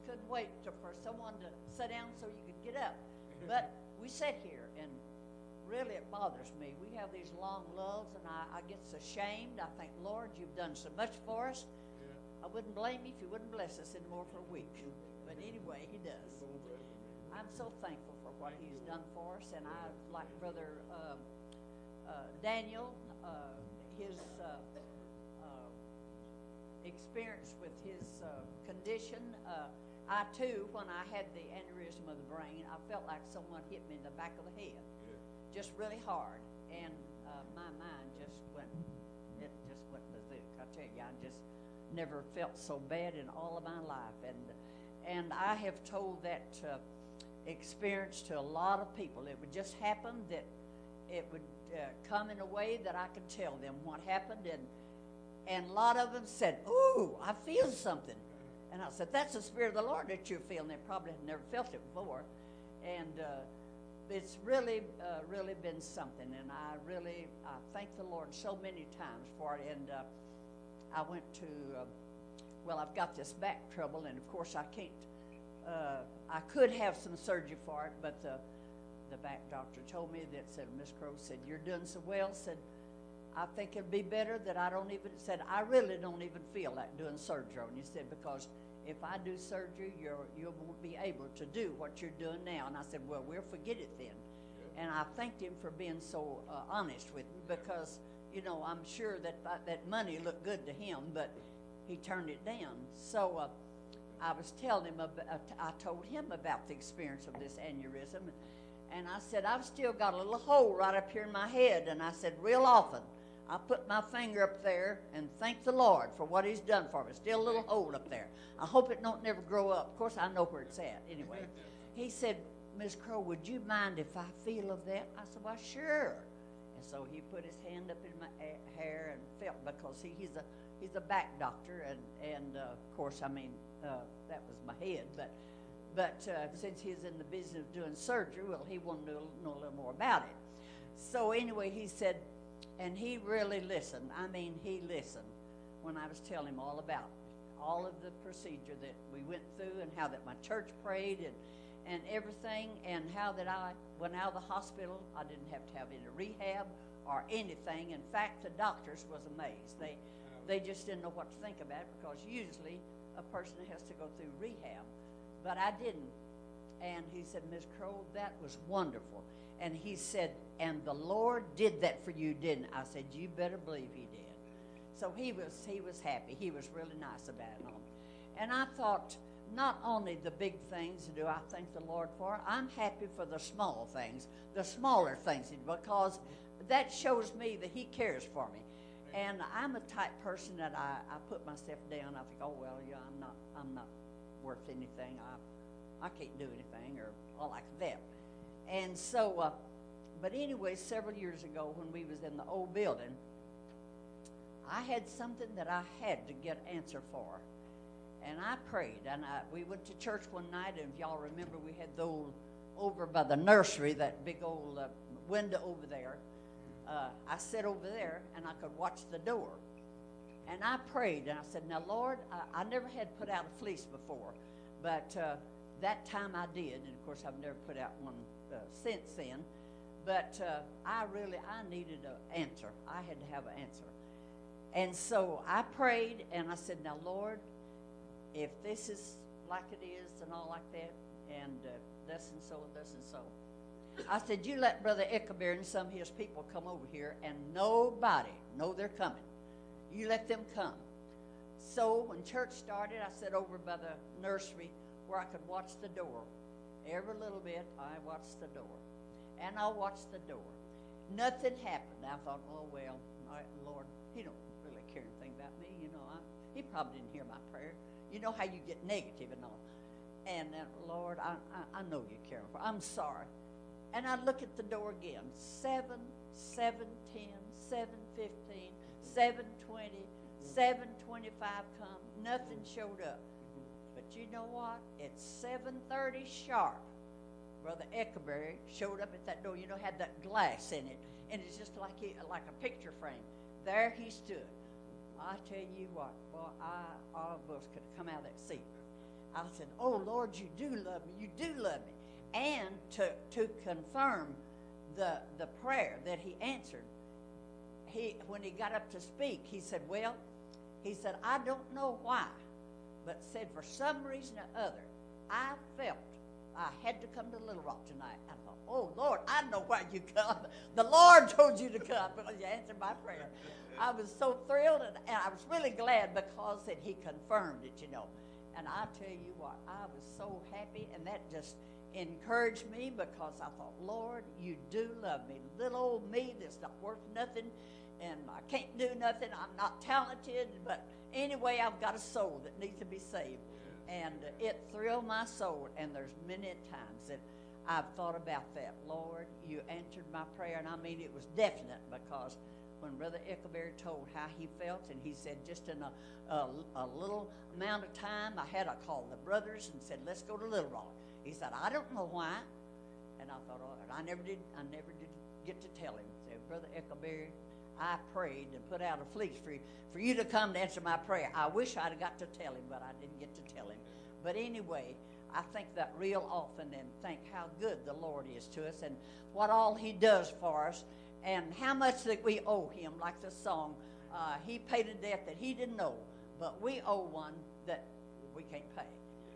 couldn't wait for someone to sit down so you could get up. But we sit here, and really it bothers me. We have these long lulls, and I get so ashamed. I think, Lord, you've done so much for us. I wouldn't blame you if you wouldn't bless us anymore for a week. But anyway, he does. I'm so thankful for what he's done for us, and I like Brother Daniel, his experience with his condition. I too, when I had the aneurysm of the brain, I felt like someone hit me in the back of the head, just really hard, and my mind just went berserk. I tell you, I just never felt so bad in all of my life, and I have told that experience to a lot of people. It would just happen that it would come in a way that I could tell them what happened, and a lot of them said, "Ooh, I feel something," and I said, "That's the Spirit of the Lord that you're feeling." They probably had never felt it before, and it's really been something, and I thank the Lord so many times for it. And I went to, I've got this back trouble, and of course I can't. I could have some surgery for it, but the back doctor told me that, said, Miss Crow said, "You're doing so well," said, "I think it'd be better that I really don't even feel like doing surgery on you," said, "because if I do surgery, you won't be able to do what you're doing now." And I said, "Well, we'll forget it then." And I thanked him for being so honest with me, because, I'm sure that money looked good to him, but he turned it down. So I was telling him I told him about the experience of this aneurysm, and I said, "I've still got a little hole right up here in my head," and I said, "Real often I put my finger up there and thank the Lord for what he's done for me. Still a little hole up there. I hope it don't never grow up." Of course, I know where it's at anyway. He said, "Miss Crow, would you mind if I feel of that?" I said, "Well, sure." And so he put his hand up in my hair and felt, because he's a back doctor, and of course, that was my head, but since he's in the business of doing surgery, well, he wanted to know a little more about it. So anyway, he said, and he really listened. I mean, he listened when I was telling him all about all of the procedure that we went through, and how that my church prayed, and everything, and how that I went out of the hospital. I didn't have to have any rehab or anything. In fact, the doctors was amazed. They just didn't know what to think about it, because usually a person has to go through rehab, but I didn't. And he said, "Miss Crow, that was wonderful." And he said, "And the Lord did that for you, didn't it?" I said, "You better believe he did." So he was happy. He was really nice about it. And I thought, not only the big things do I thank the Lord for, I'm happy for the small things, the smaller things, because that shows me that he cares for me. And I'm a type person that I put myself down. I think, "Oh, well, yeah, I'm not worth anything. I can't do anything," or all like that. And so, but anyway, several years ago when we was in the old building, I had something that I had to get an answer for. And I prayed, and we went to church one night, and if y'all remember, we had the old, over by the nursery, that big old window over there. I sat over there, and I could watch the door. And I prayed, and I said, "Now, Lord, I never had put out a fleece before, but that time I did, and of course I've never put out one since then. But I needed an answer. I had to have an answer. And so I prayed, and I said, "Now, Lord, if this is like it is and all like that, and thus and so, I said, you let Brother Ichabod and some of his people come over here, and nobody know they're coming. You let them come." So when church started, I sat over by the nursery where I could watch the door. Every little bit, I watched the door. And I watched the door. Nothing happened. I thought, "Oh, well, Lord, he don't really care anything about me. He probably didn't hear my prayer." You know how you get negative and all. And Lord, I know you care. I'm sorry. And I look at the door again. 7, 7:10, 7:15, 7:20, 7:25 come. Nothing showed up. But you know what? At 7:30 sharp, Brother Eckerberry showed up at that door. Had that glass in it. And it's just like a picture frame. There he stood. I tell you what, boy, all of us could have come out of that seat. I said, oh, Lord, you do love me. You do love me. And to confirm the prayer that he answered, when he got up to speak, he said, well, he said, I don't know why, but said for some reason or other, I felt I had to come to Little Rock tonight. I thought, oh, Lord, I know why you come. The Lord told you to come because you answered my prayer. I was so thrilled, and I was really glad because that he confirmed it, you know. And I tell you what, I was so happy, and that just encouraged me because I thought, Lord, you do love me. Little old me that's not worth nothing, and I can't do nothing. I'm not talented, but anyway, I've got a soul that needs to be saved. And it thrilled my soul, and there's many times that I've thought about that. Lord, you answered my prayer, and I mean it was definite because when Brother Eckelberry told how he felt, and he said just in a little amount of time, I had to call the brothers and said, let's go to Little Rock. He said, I don't know why. And I thought, oh, and I never did get to tell him. Said, Brother Eckelberry, I prayed and put out a fleece for you to come to answer my prayer. I wish I'd have got to tell him, but I didn't get to tell him. But anyway, I think that real often and think how good the Lord is to us and what all he does for us and how much that we owe him, like the song, he paid a debt that he didn't owe, but we owe one that we can't pay.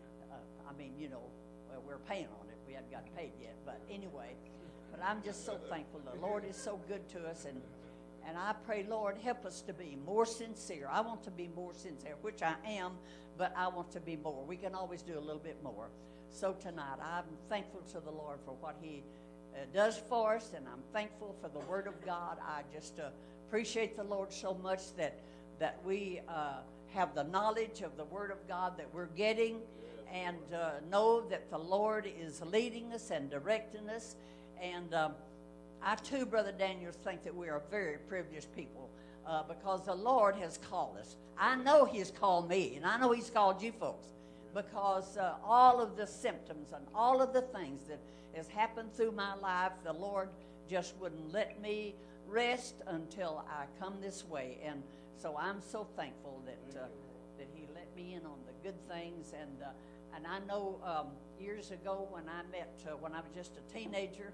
I mean, you know, well, we're paying on it. We haven't got paid yet. But anyway, but I'm just so thankful. The Lord is so good to us, and I pray, Lord, help us to be more sincere. I want to be more sincere, which I am, but I want to be more. We can always do a little bit more. So tonight, I'm thankful to the Lord for what he does for us, and I'm thankful for the Word of God. I just appreciate the Lord so much that we have the knowledge of the Word of God that we're getting, and know that the Lord is leading us and directing us. And I too, Brother Daniel, think that we are very privileged people because the Lord has called us. I know he has called me, and I know he's called you folks, because all of the symptoms and all of the things that has happened through my life, the Lord just wouldn't let me rest until I come this way. And so I'm so thankful that he let me in on the good things. And I know years ago when I met, when I was just a teenager,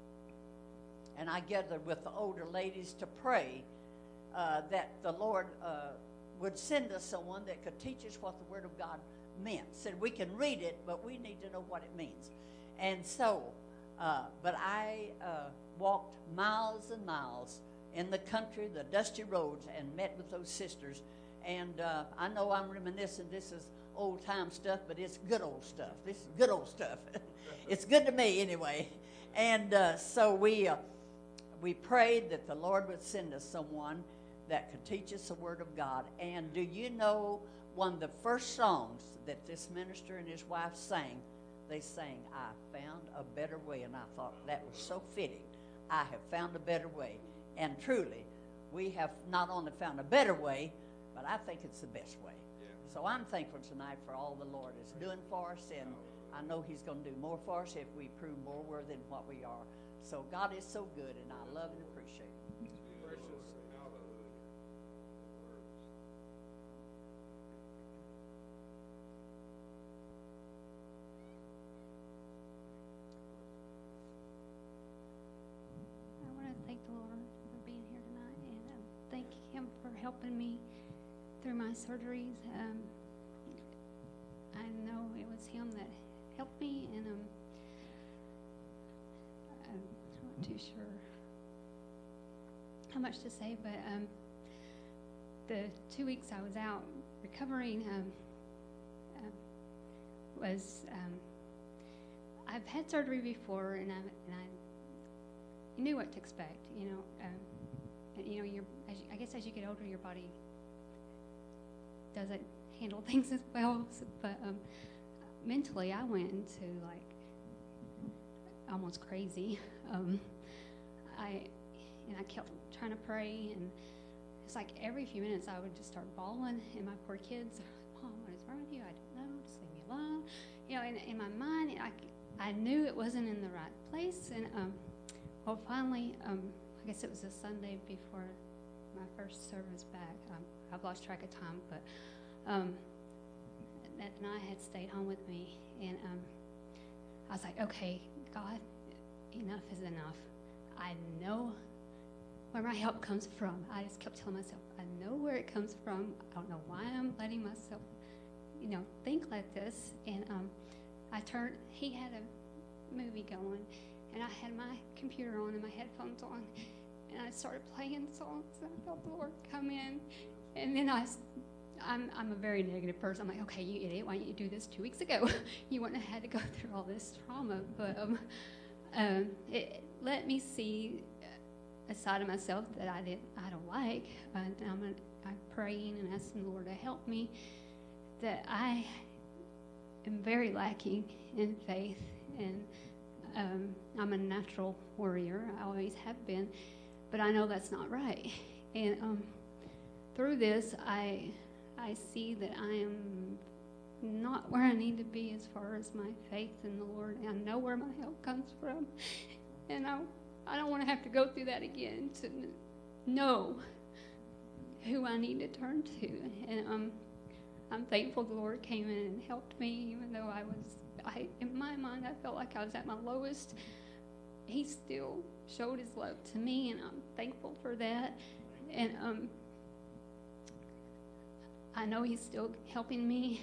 and I gathered with the older ladies to pray that the Lord would send us someone that could teach us what the Word of God meant. Said we can read it, but we need to know what it means. And so, but I walked miles and miles in the country, the dusty roads, and met with those sisters. And I know I'm reminiscing. This is old-time stuff, but it's good old stuff. This is good old stuff. It's good to me anyway. And so we prayed that the Lord would send us someone that could teach us the Word of God. And do you know one of the first songs that this minister and his wife sang? They sang, I found a better way. And I thought that was so fitting. I have found a better way. And truly, we have not only found a better way, but I think it's the best way. Yeah. So I'm thankful tonight for all the Lord is doing for us. And I know he's going to do more for us if we prove more worthy than what we are. So God is so good, and I love and appreciate it. I want to thank the Lord for being here tonight, and thank him for helping me through my surgeries. I know it was him that helped me, and I'm not too sure how much to say, but the 2 weeks I was out recovering was I've had surgery before, and I knew what to expect. I guess as you get older, your body doesn't handle things as well. But mentally, I went into like almost crazy. I kept trying to pray, and it's like every few minutes I would just start bawling, and my poor kids, Mom, what is wrong with you? I don't know, just leave me alone. And in my mind, I knew it wasn't in the right place, and finally, I guess it was the Sunday before my first service back. I've lost track of time, but that night had stayed home with me, and I was like, okay, God, enough is enough. I know where my help comes from. I just kept telling myself, I know where it comes from. I don't know why I'm letting myself, think like this. And he had a movie going, and I had my computer on and my headphones on, and I started playing songs, and I felt the Lord come in. And then I'm a very negative person. I'm like, okay, you idiot, why didn't you do this 2 weeks ago? You wouldn't have had to go through all this trauma. But it let me see a side of myself that I don't like. I'm praying and asking the Lord to help me, that I am very lacking in faith, and I'm a natural warrior. I always have been, but I know that's not right. And through this, I see that I am not where I need to be as far as my faith in the Lord. I know where my help comes from, and I don't want to have to go through that again, to know who I need to turn to. And I'm thankful the Lord came in and helped me, even though in my mind, I felt like I was at my lowest. He still showed his love to me, and I'm thankful for that. And I know he's still helping me.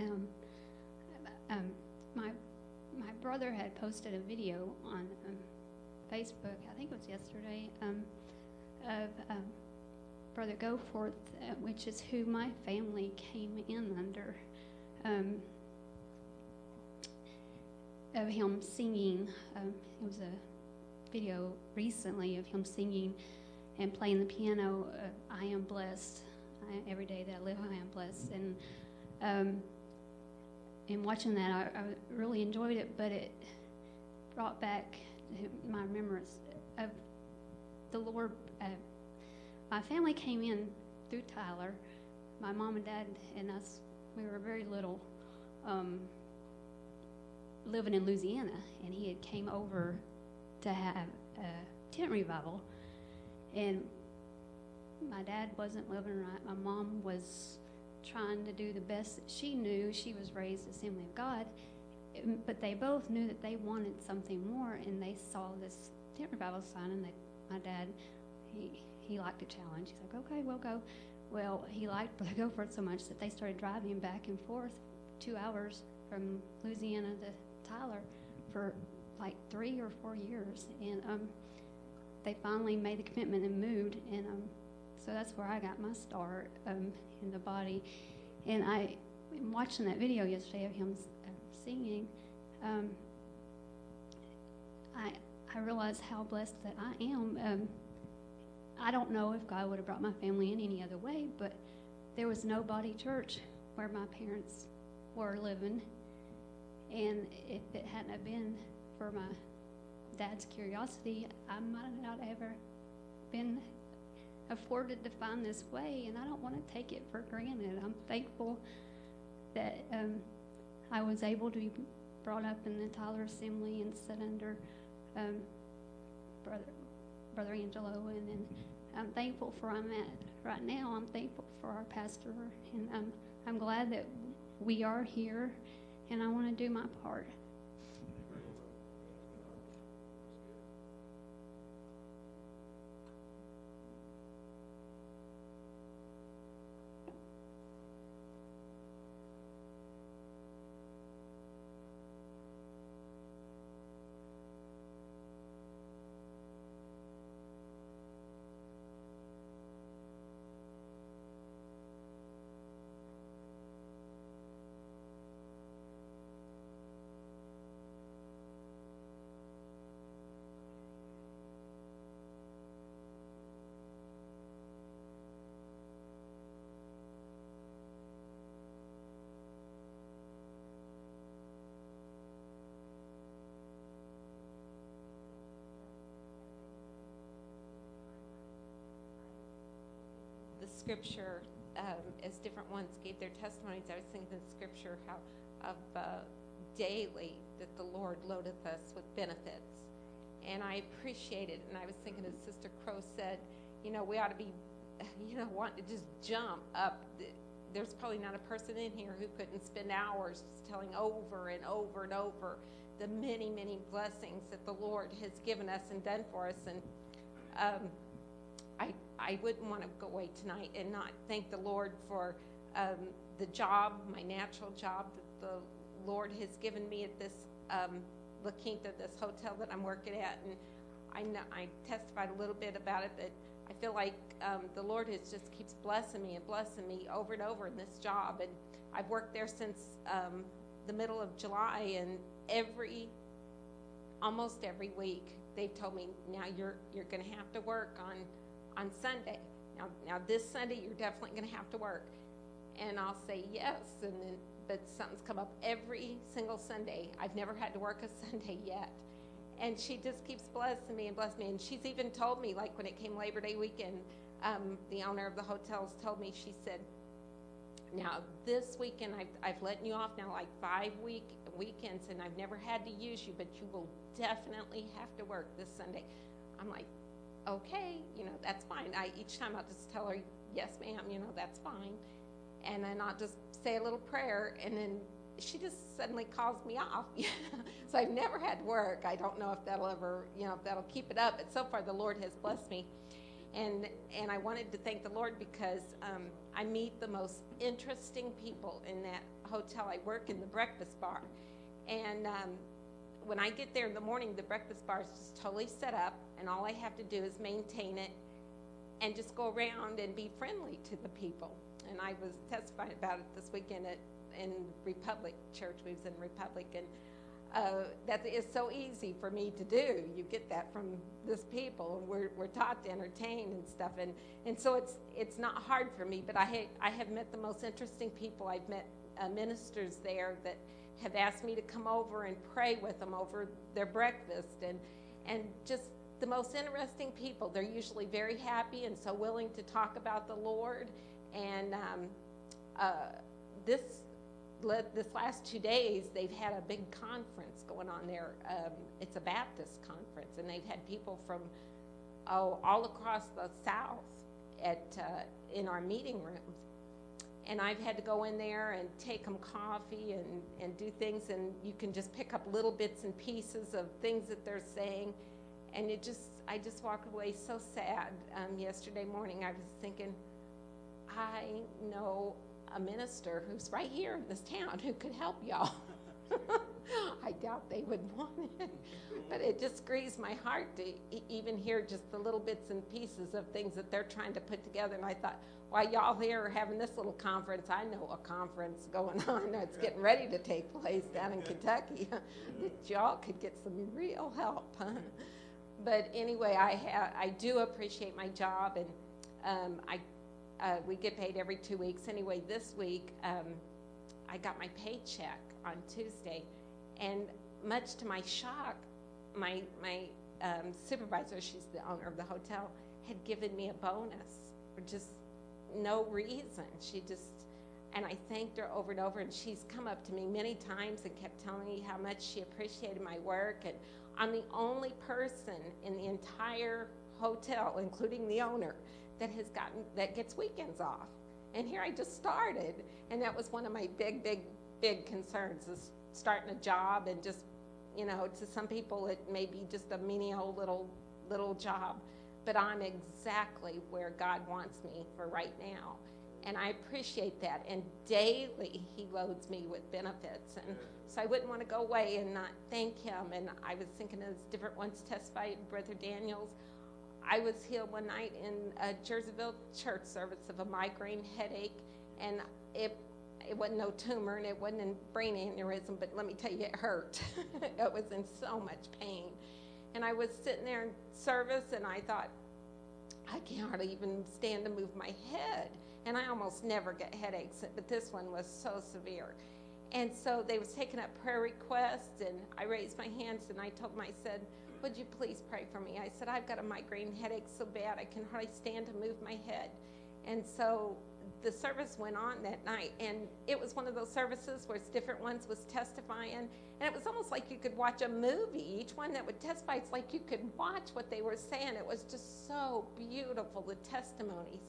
My brother had posted a video on Facebook, I think it was yesterday, of Brother Goforth, which is who my family came in under, of him singing. It was a video recently of him singing and playing the piano, I Am Blessed. Every day that I live, I am blessed. And in watching that, I really enjoyed it, but it brought back my remembrance of the Lord. My family came in through Tyler. My mom and dad and us, we were very little, living in Louisiana, and he had came over to have a tent revival. And my dad wasn't living right. My mom was trying to do the best that she knew. She was raised Assembly of God, but they both knew that they wanted something more, and they saw this tent revival sign, and my dad, he liked a challenge. He's like, okay, we'll go. Well, he liked Brother Goforth so much that they started driving back and forth 2 hours from Louisiana to Tyler for like 3 or 4 years, and they finally made the commitment and moved, and so that's where I got my start in the body. And in watching that video yesterday of him singing, I realized how blessed that I am. I don't know if God would have brought my family in any other way, but there was no body church where my parents were living. And if it hadn't have been for my dad's curiosity, I might not have ever been afforded to find this way, and I don't want to take it for granted. I'm thankful that I was able to be brought up in the Tyler Assembly and sit under Brother Angelo, and I'm thankful for where I'm at right now. I'm thankful for our pastor, and I'm glad that we are here, and I want to do my part. the scripture, as different ones gave their testimonies, I was thinking the scripture of daily that the Lord loadeth us with benefits. And I appreciate it. And I was thinking, as Sister Crow said, we ought to be, wanting to just jump up there's probably not a person in here who couldn't spend hours just telling over and over and over the many, many blessings that the Lord has given us and done for us. And I wouldn't want to go away tonight and not thank the Lord for the job, my natural job that the Lord has given me at this La Quinta, this hotel that I'm working at. And I testified a little bit about it, but I feel like the Lord just keeps blessing me over and over in this job. And I've worked there since the middle of July, and almost every week they've told me, now you're going to have to work on Sunday. Now this Sunday you're definitely going to have to work. And I'll say yes, but something's come up every single Sunday. I've never had to work a Sunday yet. And she just keeps blessing me. And she's even told me, like when it came Labor Day weekend, the owner of the hotels told me, she said, now this weekend I've let you off now like 5 weekends, and I've never had to use you, but you will definitely have to work this Sunday. I'm like, okay, that's fine. Each time I'll just tell her, yes, ma'am, that's fine. And then I'll just say a little prayer, and then she just suddenly calls me off. So I've never had to work. I don't know if that'll ever, if that'll keep it up. But so far, the Lord has blessed me. And I wanted to thank the Lord because I meet the most interesting people in that hotel. I work in the breakfast bar. And when I get there in the morning, the breakfast bar is just totally set up. And all I have to do is maintain it and just go around and be friendly to the people. And I was testifying about it this weekend in Republic Church. We was in Republic, and that is so easy for me to do. You get that from this people, and we're taught to entertain and stuff, and so it's not hard for me. But I have met the most interesting people. I've met ministers there that have asked me to come over and pray with them over their breakfast, and just the most interesting people. They're usually very happy and so willing to talk about the Lord. And this last 2 days, they've had a big conference going on there. It's a Baptist conference, and they've had people from all across the South in our meeting rooms. And I've had to go in there and take them coffee and do things, and you can just pick up little bits and pieces of things that they're saying. And I just walked away so sad. Yesterday morning, I was thinking, I know a minister who's right here in this town who could help y'all. I doubt they would want it, but it just grieves my heart to even hear just the little bits and pieces of things that they're trying to put together. And I thought, while y'all here are having this little conference, I know a conference going on that's getting ready to take place down in Kentucky that y'all could get some real help. But anyway, I do appreciate my job, and we get paid every 2 weeks. Anyway, this week, I got my paycheck on Tuesday, and much to my shock, my supervisor, she's the owner of the hotel, had given me a bonus for just no reason. And I thanked her over and over, and she's come up to me many times and kept telling me how much she appreciated my work. And I'm the only person in the entire hotel, including the owner, that gets weekends off. And here I just started, and that was one of my big concerns, is starting a job. And just, to some people it may be just a menial little job, but I'm exactly where God wants me for right now, and I appreciate that. And daily he loads me with benefits, and so I wouldn't want to go away and not thank him. And I was thinking as different ones testified, Brother Daniels. I was healed one night in a Jerseyville church service of a migraine headache, and it wasn't no tumor, and it wasn't a brain aneurysm, but let me tell you, it hurt. It was in so much pain. And I was sitting there in service, and I thought, I can't hardly even stand to move my head. And I almost never get headaches, but this one was so severe. And so they was taking up prayer requests, and I raised my hands, and I told them, I said, would you please pray for me? I said, I've got a migraine headache so bad I can hardly stand to move my head. And so the service went on that night, and it was one of those services where different ones was testifying, and it was almost like you could watch a movie. Each one that would testify, it's like you could watch what they were saying. It was just so beautiful, the testimonies.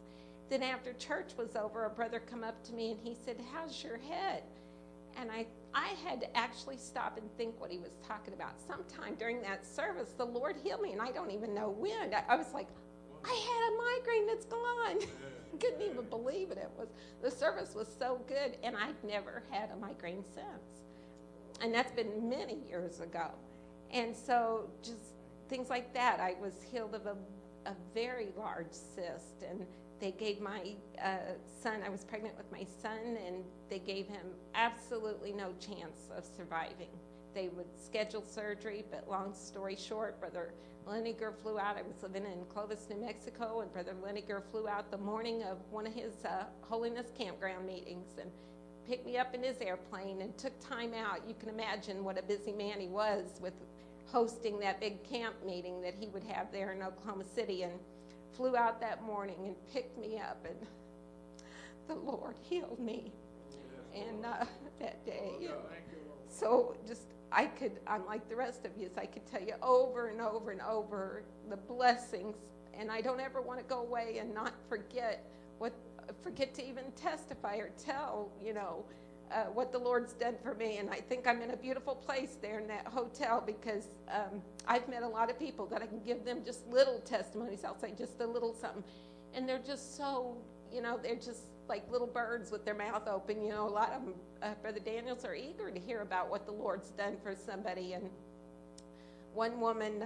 Then after church was over, a brother come up to me and he said, "How's your head?" And I had to actually stop and think what he was talking about. Sometime during that service, the Lord healed me, and I don't even know when. I was like, I had a migraine that's gone. Couldn't even believe it. The service was so good, and I've never had a migraine since. And that's been many years ago. And so just things like that. I was healed of a very large cyst, and they gave my son, I was pregnant with my son, and they gave him absolutely no chance of surviving. They would schedule surgery, but long story short, Brother Leniger flew out. I was living in Clovis, New Mexico, and Brother Leniger flew out the morning of one of his Holiness Campground meetings and picked me up in his airplane and took time out. You can imagine what a busy man he was with hosting that big camp meeting that he would have there in Oklahoma City, and flew out that morning and picked me up, and the Lord healed me and that day. So just, unlike the rest of you, I could tell you over and over and over the blessings, and I don't ever want to go away and not forget to even testify or tell, what the Lord's done for me. And I think I'm in a beautiful place there in that hotel, because I've met a lot of people that I can give them just little testimonies. I'll say just a little something, and they're just so, they're just like little birds with their mouth open. A lot of them, Brother Daniels, are eager to hear about what the Lord's done for somebody. And one woman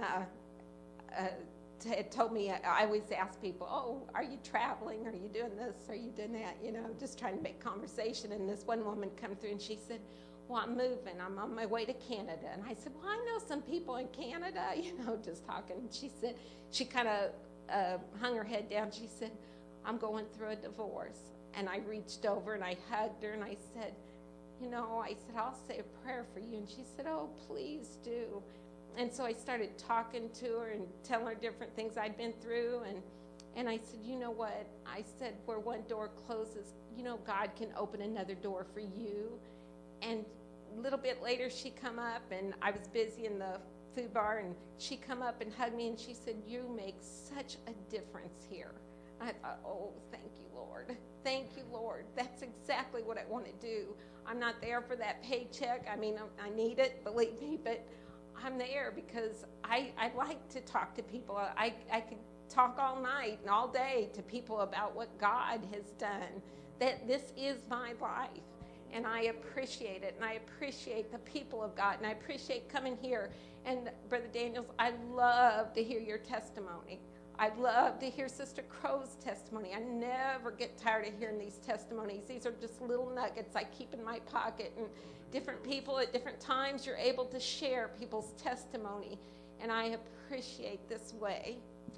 had told me, I always ask people, "Oh, are you traveling? Are you doing this? Are you doing that?" Just trying to make conversation. And this one woman come through and she said, "Well, I'm moving. I'm on my way to Canada." And I said, "Well, I know some people in Canada," just talking. And she said, she kind of hung her head down. She said, "I'm going through a divorce." And I reached over and I hugged her and I said, "I'll say a prayer for you." And she said, "Oh, please do." And so I started talking to her and telling her different things I'd been through. And I said, "You know what?" I said, "Where one door closes, God can open another door for you." And a little bit later, she come up, and I was busy in the food bar, and she come up and hugged me, and she said, "You make such a difference here." I thought, "Oh, thank you, Lord. Thank you, Lord. That's exactly what I want to do. I'm not there for that paycheck. I mean, I need it, believe me, but I'm there because I like to talk to people. I could talk all night and all day to people about what God has done, that this is my life. And I appreciate it, and I appreciate the people of God, and I appreciate coming here. And Brother Daniels, I love to hear your testimony. I love to hear Sister Crow's testimony. I never get tired of hearing these testimonies. These are just little nuggets I keep in my pocket, and different people at different times, you're able to share people's testimony, and I appreciate this way.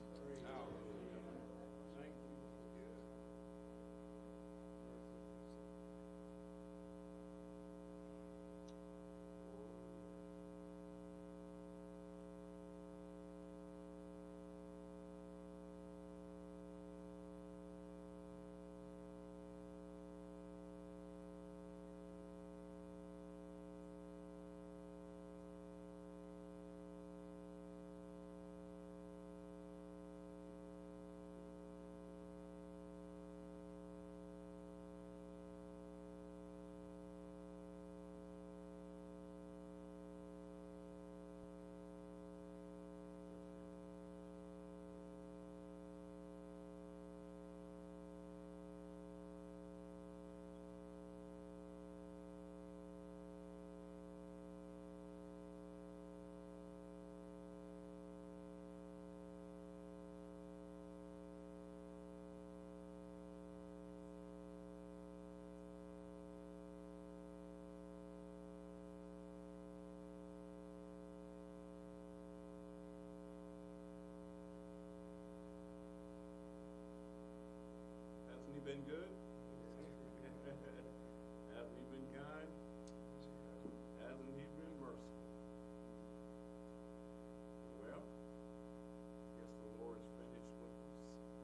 Been good? Hasn't he been kind? Hasn't he been merciful? Well, I guess the Lord is finished with us.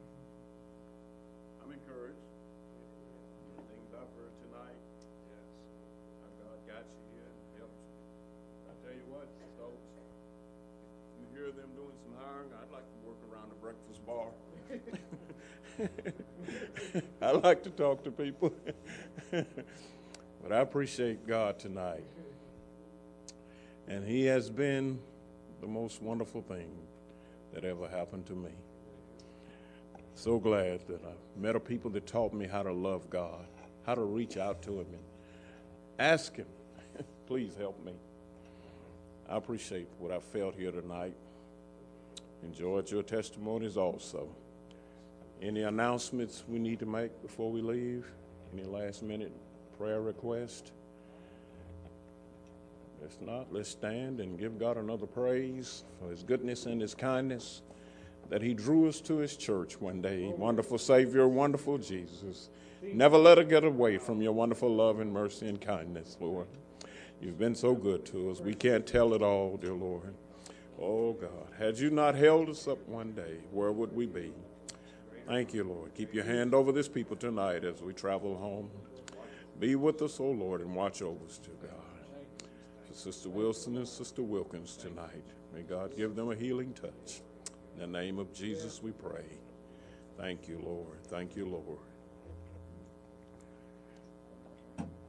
I'm encouraged. The things I've heard tonight. Yes. How God got you here and helped you. I tell you what, folks, if you hear them doing some hiring, I'd like to work around the breakfast bar. I like to talk to people. But I appreciate God tonight. And he has been the most wonderful thing that ever happened to me. So glad that I met a people that taught me how to love God, how to reach out to him and ask him, please help me. I appreciate what I felt here tonight. Enjoyed your testimonies also. Any announcements we need to make before we leave? Any last minute prayer request? If not, let's stand and give God another praise for his goodness and his kindness, that he drew us to his church one day. Wonderful Savior, wonderful Jesus. Never let us get away from your wonderful love and mercy and kindness, Lord. You've been so good to us. We can't tell it all, dear Lord. Oh, God, had you not held us up one day, where would we be? Thank you, Lord. Keep your hand over this people tonight as we travel home. Be with us, oh, Lord, and watch over us, dear God. For Sister Wilson and Sister Wilkins tonight, may God give them a healing touch. In the name of Jesus we pray. Thank you, Lord. Thank you, Lord.